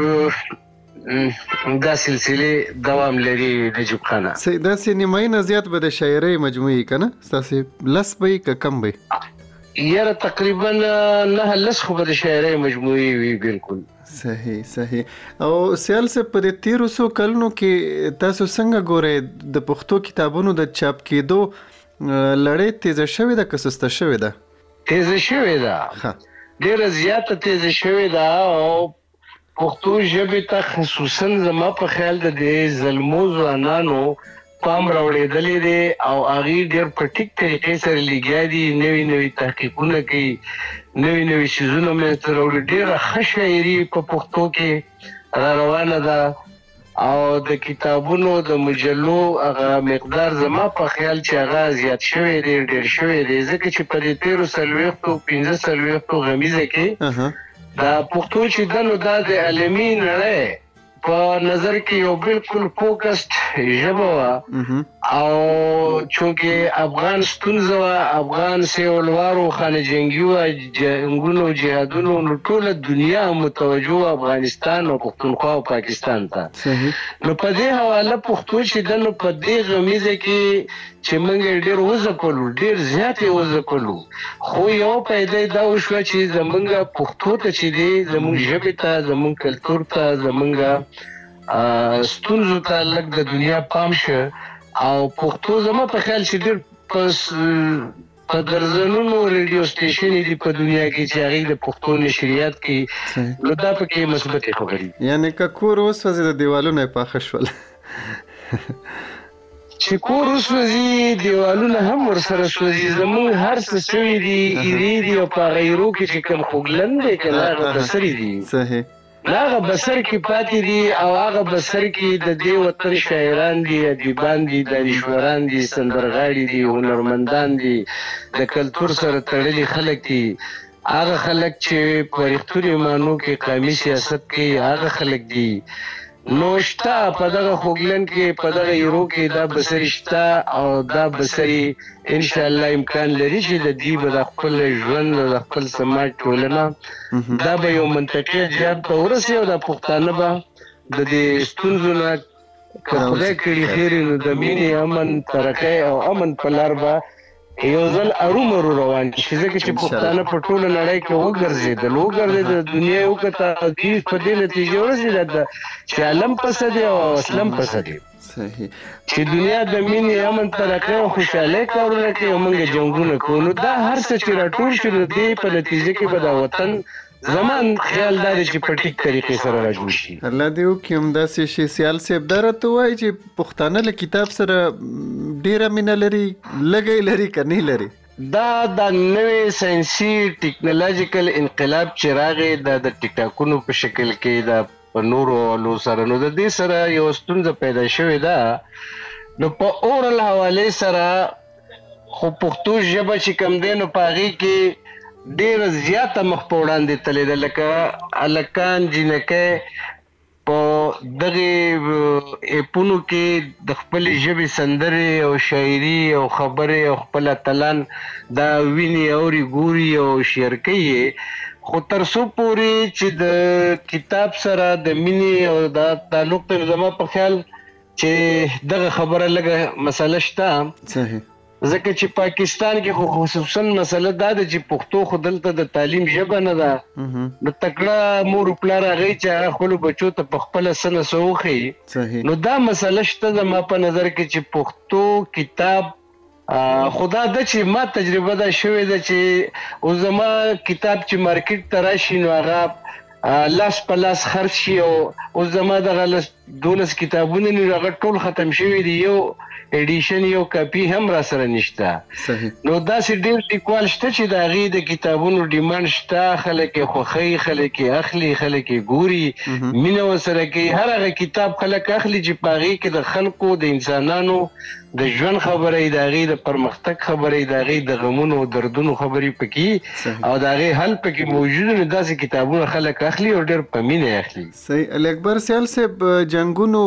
دا سلسله دوام لري نجیب خانه دا سینمایي نه زیات به د شاعرۍ مجموعي که نه ستاسې لس به یي که کم به یي یاره تقریبا 9 خو به د شاعرۍ مجموعي وي بالکل صحیح او سیال صاحب په دې 1300 کلونو کې تاسو څنګه ګورئ د پښتو کتابونو د چاپ کېدو لړۍ تیزه شوې ده که سسته شوې ده؟ تیزه شوې ده ډېره زیاته تیزه شوې ده او پښتو ژبې ته خصوصا زما په خیال د دې زلمو ځوانانو پام راوړېدلی دی او هغې ډېر په ټیک طریقې سره لګیا دي نوي تحقیقونه کوي نوي څیزونه منځته راوړي ډېره ښه شاعري په پښتو کې را روانه ده او د کتابونو د مجلو هغه مقدار زما په خیال چې هغه زیات شوی دی ډېر شوی دی ځکه چې په دې 13 غمیزه کې دا پښتو چې دنو دا د عالمي نړۍ په نظر کې یو بالکل فوکسډ ژبه وه او چونکې افغان ستونزه وه افغان سیولوارو خانه جنګي وه جنګونو جهادونو نو ټوله دنیا متوجه وه افغانستان او پښتونخوا او پاکستان ته نو په دې حواله پښتو چې ده نو په دې غمیزه کې چې موږ یې ډېر وځپلو ډېر زیات یې وځپلو خو یو پیدا دا وشوه چې زموږ پښتو ته چې دی زموږ ژبې ته زموږ کلتور ته زموږ ستونزو ته لږ د دنیا پام شه او پښتو زما په خیال چې ډېر په په درځنونو ریډیو سټیشن دي په دنیا کې چې هغه د پښتو نشریات کې نو دا پکې مثبت خبري یعنی که کور اوس وځي د دیوالونو پاخه شول چې کور وسوځي دیوالونه هم ورسره سوځي زموږ هر څه شوي دي ایرې دي او په غیرو کې چې کوم خوږلن دی که نه هغه بسرې دي صحیح هغه بسر کې پاتې دي او هغه بسر کې د دې وطن شاعران دي ادیبان دي دانشوران دي سندرغاړي دي هنرمندان دي د کلتور سره تړلي خلک دي هغه خلک چې په رښتوني معنو کې قومي سیاست کوي هغه خلک دي نو شته په دغه خوږلن کې په دغه ایرو کې دا بسرې شته او دا بسرې انشاءالله امکان لري چې د دې به د خپل ژوند د خپل سماج ټولنه دا به یو منطقي جهاد ته ورسي او د پښتانه به د دې ستونزو نه که خدای کړي خیر نو د مینې امن ترقۍ او امن په لار به یو ځل ارومرو روان شي ځکه چې پښتانه په ټوله نړۍ کې وګرځېدل د دنیا یو کته دې په دې نتیجه ورسېده چې علم پسه دی او اسلم پسه دی چې دنیا د مینې امن ترقۍ او خوشحالۍ کارونه کوي او موږ جنګونه کوو نو دا هر څه چې راټول شي نو دې په نتیجه کې به دا وطن زمان خیال دا دی چې په ټیک طریقې سره راجوړ شي الله دې وکړي همداسې شي سیال صاحب دا راته وایي چې پښتانه له کتاب سره ډېره مینه لري لږی لري که نه لري دا د نوې ساینسي ټیکنالوژیکل انقلاب چې راغی دا د ټیک ټاکونو په شکل کې دا په نورو آلو سره نو د دې سره یو ستونزه پیدا شوې ده نو په اورل حوالې سره خو پښتو ژبه چې کوم دی نو په هغې کې ډېره زیاته مخ په وړاندې تللې ده لکه هلکان جینکۍ په دغې اپونو کې د خپلې ژبې سندرې او شاعري او خبرې او خپل اتلان دا ویني اوري ګوري او شعر کوي خو تر څو پورې چې د کتاب سره د مینې او دا تعلق ته زما په خیال چې دغه خبره لږه مسله شته صحیح ځکه چې پاکستان کې خو خصوصا مسله دا ده چې پښتو خو دلته د تعلیم ژبه نه ده د تکړه مور پلار هغې چې هغه خپلو بچو ته په خپله څه نه څه وښیي نو دا مسله شته زما په نظر کې چې پښتو کتاب خو دا ده چې ما تجربه دا شوې ده چې اوس زما کتاب چې مارکیټ ته راشي نو هغه لاس په لاس خرڅ شي او اوس زما دغه 12 کتابونه دي هغه ټول ختم شوي دي یو ایډیشن یو کاپی هم را سره نشته نو داسې ډېر لیکوال شته چې د هغې د کتابونو ډیمانډ شته خلک یې خوښوي خلک یې اخلي خلک یې ګوري مینه ورسره کوي هر هغه کتاب خلک اخلي چې په هغې کې د خلکو د انسانانو د ژوند خبرې د هغې د پرمختګ خبرې د هغې د غمونو او دردونو خبرې پکې او د هغې حل پکې موجود نو داسې کتابونه خلک اخلي او ډېر په مینه اخلي صحیح علي اکبر سیال صاحب جنګونو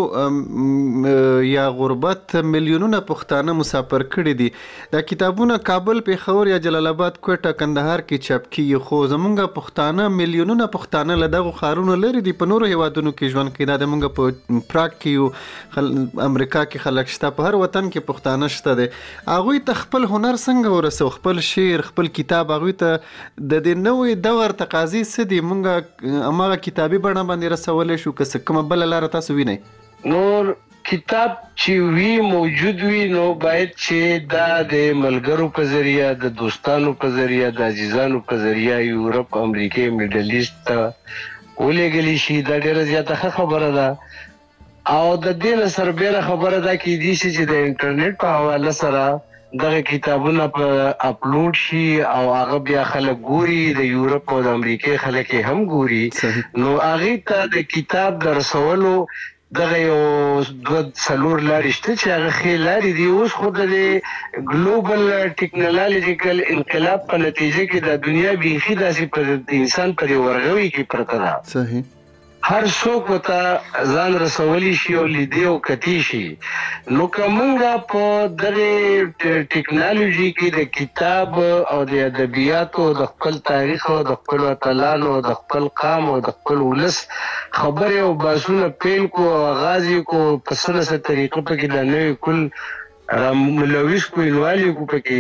یا غربت میلیونونه پښتانه مسافر کړي دي دا کتابونه کابل پېښور یا جلال آباد کوټه کندهار کې چاپ کیږي خو زمونږ پښتانه میلیونونه پښتانه له دغو ښارونو لرې دي په نورو هیوادونو کې ژوند کوي دا زمونږ په پراګ کې امریکا کې خلک شته په هر وطن کې پښتانه شته دی هغوی ته خپل هنر څنګه ورسو خپل شعر خپل کتاب هغوی ته د دې نوې دور تقاضي څه دي مونږ هماغه کتابي بڼه باندې رسولی شو که څه کومه بله لاره تاسو وینئ نور کتاب چې وی موجود وي نو باید چې دا د ملګرو په ذریعه د دوستانو په ذریعه د عزیزانو په ذریعه یورپ امریکې میډل ایسټ ته ولېږلی شي دا ډېره زیاته ښه خبره ده او د دې نه سربېره خبره دا کیدی شي چې د انټرنیټ په حواله سره دغه کتابونه په اپلوډ شي او هغه بیا خلک ګوري د یورپ او د امریکې خلک یې هم ګوري نو هغې ته د کتاب د رسولو دغه یو 2-3 لارې شته چې هغه ښې لارې دي اوس خو د ګلوبل ټیکنالوژیکل انقلاب په نتیجه کې د دنیا بیخي داسې په انسان پرې ورغوي کې پرته ده صحیح هر څوک ورته ځان رسولی شي او لیدی او کتی شي نو که موږ په دغې ټیکنالوژي کې د کتاب او د ادبیاتو د خپل تاریخ او د خپلو اتلانو او د خپل قام او د خپل ولس خبرې او بحثونه پیل کو او آغاز یې کو په څه طریقه پکې د نوې کل ملوث کو انوالي کو پکې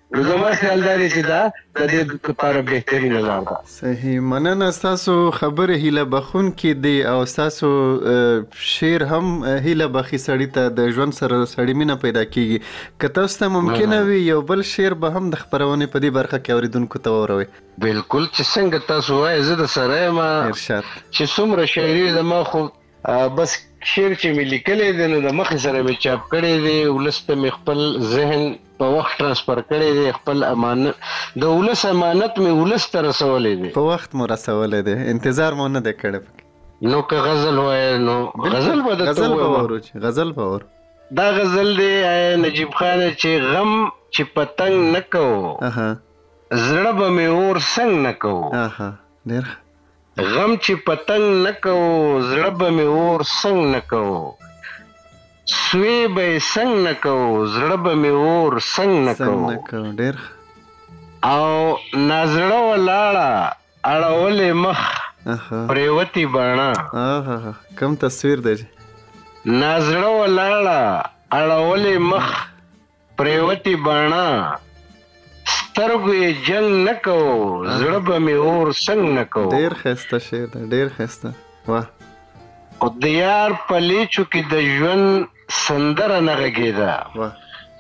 زما خیال دا دی چې دا د دې لپاره بهترینه لار ده. صحیح، مننه. ستاسو خبرې هیله بخونکې دي او ستاسو شعر هم هیله بخي سړي ته د ژوند سره سړي مینه پیدا کیږي. که تاسو ته ممکنه وي یو بل شعر به هم د خپرونې په دې برخه کې اوریدونکو ته واوروئ. بالکل، چې څنګه تاسو وایئ زه د سره یم چې څومره شاعري زما خو بس شعر چې مې لیکلی دی نو د مخې سره مې چاپ کړی دی، ولس ته مې خپل ذهن په وخت ترانسفر کړی دی، خپل امانت د ولس امانت مې ولس ته رسولی دی، په وخت مو رسولی دی، انتظار مو نه دی کړی. نو که غزل وایه نو غزل به درته ووایم. غزل به وورو. دا غزل دی نجیب خانه چې غم چې پتنګ نه کوو زړه به مې اور څنګ نه کوو. ډېر غم چې پتنګ نه کوو زړه به مې اور څنګ نه کوو، سوی به یې څنګ نه کوو زړه به مې اور څنګ نه کوو. ډېر او نازړه ولاړه اړولې مخ پریوتي باڼه. کم تصویر دی. نازړه ولاړه اړولې مخ پریوتي باڼه، سترګو یې جنګ نه کوو زړه به مې اور څنګ نه کوو. ډېر ښایسته شعر دی، ډېر ښایسته. واه. او د یار په لیچو کې د ژوند سندره نه غږېده،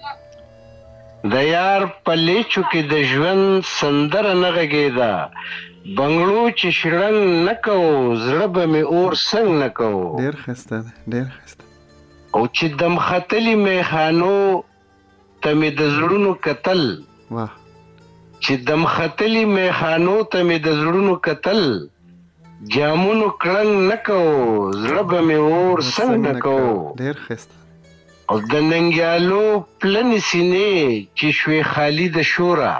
د یار په لیچو کې د ژوند سندره نه غږېده، بنګړو چې شړنګ نه کوو زړه به مې اور څنګ نه کوو. ډېر ښایسته دی، ډېر ښایسته. او چې دم ختلي میخانو ته مې د زړونو کتل، چې دم ختلي میخانو ته مې د زړونو کتل، جامونو کړنګ نه کوو زړه به مې اور څنګ نه کوو. ډېر ښایسته. او د ننګیالو پلنې سینې چې شوې خالي د شوره،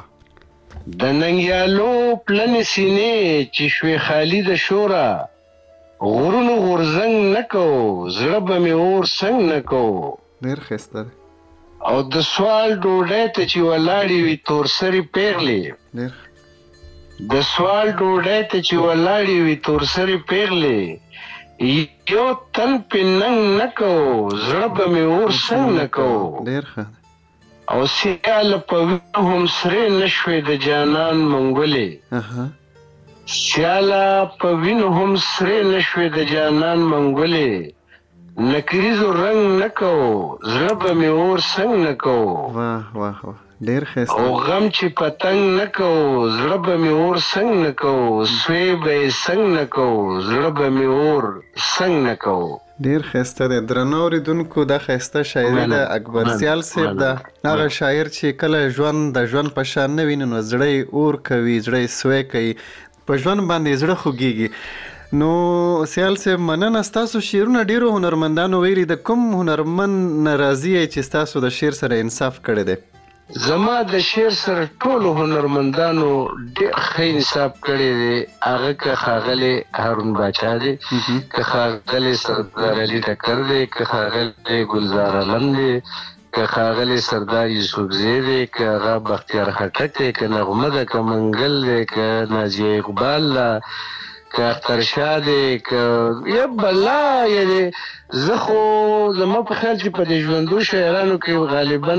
د ننګیالو پلنې سینې چې شوې خالي د شوره، غرونو غورځنګ نه کوو زړه به مې اور څنګ نه کوو. ډېر ښایسته دی. او د سوال ډوډۍ ته چې ولاړې وي تورسرې پیغلې، د سوال ډوډۍ ته چې ولاړې وي تورسرې پیغلې، یو تن پې ننګ نه کوو زړه به مې اور څنګ نه کوو. ډېر ښه. او سیاله په وینو هم سرې نه شوې د جانان منګولې، سیاله په وینو هم سرې نه شوې د جانان منګولې، نکریزو رنګ نه کوو زړه به مې اور څنګ نه کوو. واه واه واه، ډېر ښایسته. او غم چې پتنګ نه کوو زړه به مې اور څنګ نه کوو، سوی به یې څنګ نه کوو زړه به مې اور څنګ نه کوو. ډېر ښایسته دی. درنو اورېدونکو دا ښایسته شاعري ده اکبر سیال صاحب ده، هغه شاعر چې کله ژوند د ژوند په شان نه ویني نو زړه یې اور کوي، زړه یې سوی کوي، په ژوند باندې زړه خوږېږي. نو سیال صاحب مننه. ستاسو شعرونه ډېرو هنرمندانو ویلي، د کوم هنرمند نه راضي یې چې ستاسو د شعر سره انصاف کړی دی؟ زما د شعر سره ټولو هنرمندانو ډېر ښه انصاف کړی دی. هغه که ښاغلی هارون باچا دی، که ښاغلی سردار علي ټکر دی، که ښاغلی ګلزار علم دی، که ښاغلی سردار یوسفزی دی، که هغه بختیار خټک دی، که نغمه ده، که منګل دی، که نازیه اقبال ده، که اخترشاه دی، که یا بلا یعنې زه خو زما په خیال چې په دې ژوندو شاعرانو کې غالبا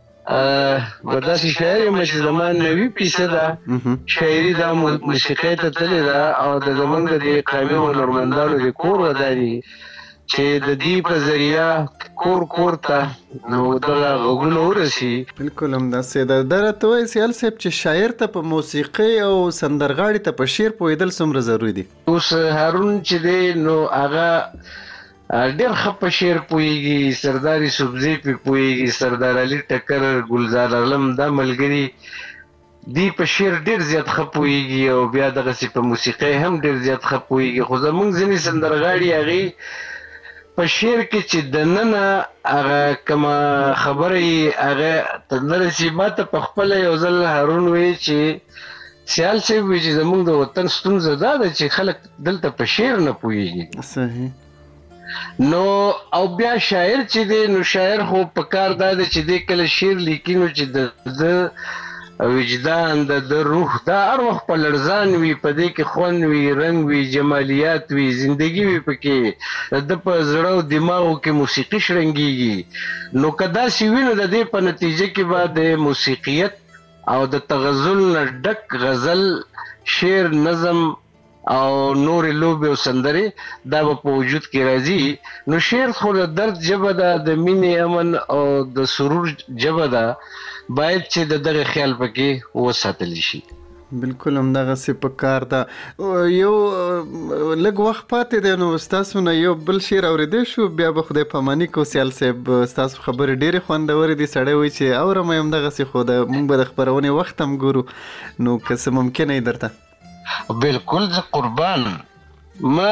به داسې شاعر یم چې زما 90% شاعري دا موسیقۍ ته تللې ده او د زمونږ د دې قامي هنرمندانو د کور وداني چې د دې په ذریعه کور ته نو دغه غوږونه ورسي. بالکل همداسې ده. دا راته وایي سیال صاحب چې شاعر ته په موسیقۍ او سندرغاړي ته په شعر پوهېدل څومره ضروري دي؟ اوس هارون چې دی نو هغه ډېر ښه په شعر پوهېږي، سردار یوسفزي پې پوهېږي، سردار علي ټکر، ګلزار علم دا ملګري دی په شعر ډېر زیات ښه پوهېږي او بیا دغسې په موسیقۍ هم ډېر زیات ښه پوهېږي. خو زمونږ ځینې سندرغاړي هغې په شعر کې چې دننه هغه کومه خبره یې هغه ته نه رسي. ما ته په خپله یو ځل هارون وایي چې سیال صاحب وایي چې زمونږ د وطن ستونزه دا ده چې خلک دلته په شعر نه پوهېږي. صحیح. نو او بیا شاعر چې دی نو شاعر خو په کار دا دی چې دی کله شعر لیکي نو چې د وجدان د روح دا هر وخت په لړزان وي، په دې کې خوند وي، رنګ وي، جمالیات وي، زندگی وي پکې، د په زړه او دماغو کې موسیقي شرنګېږي. نو که داسې وي نو د دې په نتیجه کې به د موسیقیت او د تغزل نه ډک غزل، شعر، نظم او نور لوبې او سندرې دا به په وجود کې راځي. نو شعر خو د درد ژبه ده، د مینې، امن او د سرور ژبه ده، باید چې د دغه خیال پکې وساتل شي. بالکل همدغسې په کار ده. یو لږ وخت پاتې دی، نو ستاسو نه یو بل شعر اورېدی شو، بیا به خدای پاماني کو. سیال صاحب ستاسو خبرې ډېرې خوندورې دي، سړی وایي چې اورم یې همدغسې، خو موږ به د خپرونې وخت هم ګورو، نو که څه ممکنه یې درته. بالکل زه قربان. ما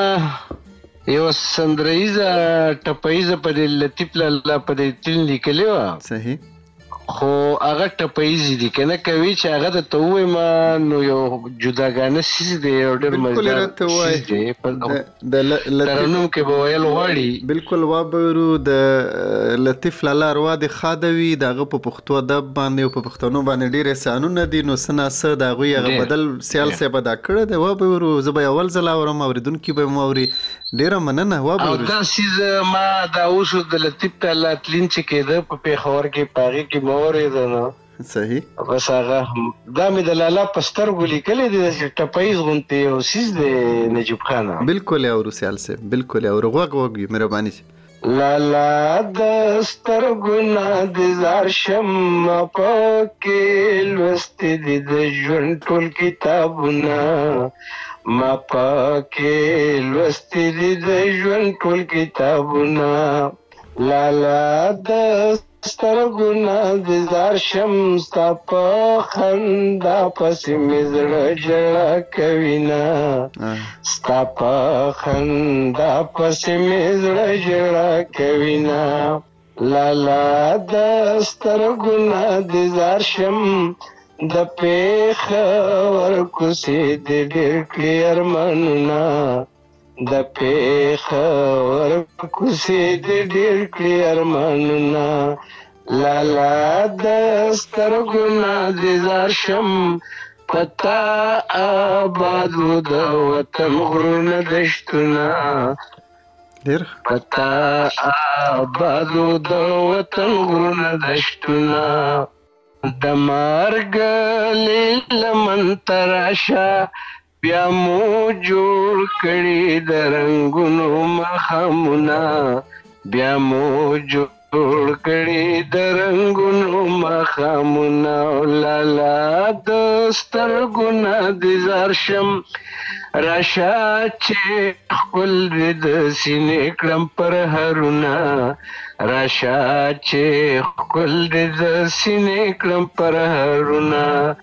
یو سندریزه ټپیزه په دې لطیف لالا په دې تل لیکلې وه. صحیح. خو هغه ټپیزې دي که نه کوي چې هغه درته ووایم نو یو جداګانه څیز دی، یو ډېر مزدار څیز دی، ترنم کې به ویل غواړي. بالکل وابرو د لطیف لالا اروا د ښاده وي، د هغه په پښتو ادب باندې او په پښتنو باندې ډېر احسانونه دي، نو څه ناڅه د هغوی هغه بدل سیال صاحب ادا کړی دی. وابرو زه به یې اول ځل اورم، اورېدونکي به م اوري. ډېره مننه. او دا څیز ما دا اوس د لطیف لالا تلین چې کېده په پېښور کې، په هغې کې اورېده نو. صحیح. بس هغه دا مې د لالا په سترګو لیکلی دی، داسې ټپیز غوندې یو څیز دی نجیب خانه. بالکل یې اورو سیال صاحب، بالکل یې اورو. غوږ وي، مهرباني چې لالا د سترګو نه د زار شم، ما پکې لوستې دي د ژوند ټول کتابونه، ما پکې لوستې دي د ژوند ټول کتابونه. لالا د سترګو نه د زار شم، ستا په خندا پسې مې زړه ژړا کوینه، ستا په خندا پسې مې زړه ژړا کوینه. لالا د سترګو نه د زار شم، د پېښور کوڅې د ډېر کړي ارمانونه، د پېښور کوڅې د ډېر کړي ارمانونه. لالا د سترګو نه د زار شم، پتا آبادو د وطن غرونه دشتونه، پتا آبادو د وطن غرونه دشتونه. د مرګ لمن تراشه بیا مو جوړ کړي د رنګونو ماښامونه، بیا مو جوړ کړي د رنګونو ماښامونه. لالا د سترګو نه د زار شم، راشه چې ښکل دې د سینې کړم پرهرونه، راشه چې ښکل دې د سینې کړم پرهرونه.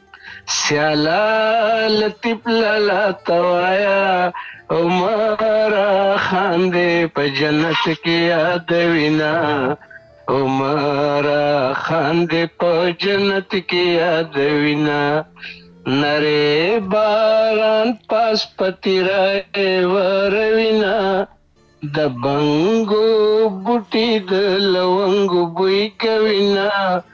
سیالا لطیف لالا توایا عمر خاندې په جنت کې یادوینا، عمر خاندې په جنت کې یادوینا. نری باران پاس پتی رائے وروینا، د بنګو بوټي د لونګو بوی کوینا.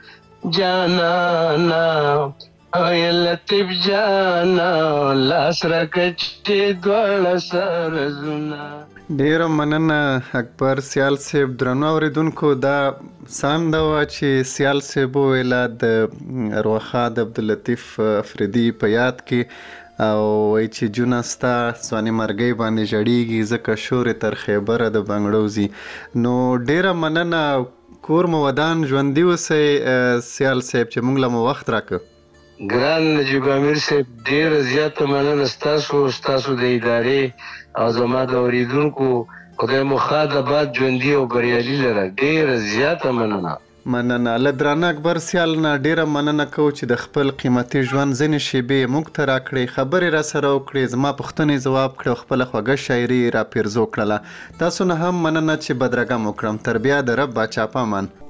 جانانا اوی لطیف جانا، لاس راکچې دواړه سرزونه. ډیره مننه اکبر سیال صاحب. درنو اوریدونکو، دا سم دا وه چې سیال صاحب وویله د ارواښاد د عبداللطیف افریدي په یاد کې، او وایي چې جونه ستا ځواني مرګۍ باندې ژړېږي ځکه شورې تر خیبره د بنګړو ځي. نو ډیره مننه، کور مو ودان، ژوندي اوسئ سیال صاحب چې موږ له مو وخت راکړ. ګران نجیب امیر صاحب، ډیره زیاته مننه ستاسو د ادارې او زما د اوریدونکو. خدای مو ښاد آباد، ژوندي او بریالي لره. ډیره زیاته مننه. مننه. له درانه اکبر سیال نه ډیره مننه کوو چې د خپل قیمتي ژوند ځینې شیبې موږ ته راکړې، خبرې را سره وکړې، زما پوښتنې ځواب کړې او خپله خوږه شاعري را پیرزو کړله. تاسو نه هم مننه چې بدرګه مو کړم. تر بیا د رب باچا په امان.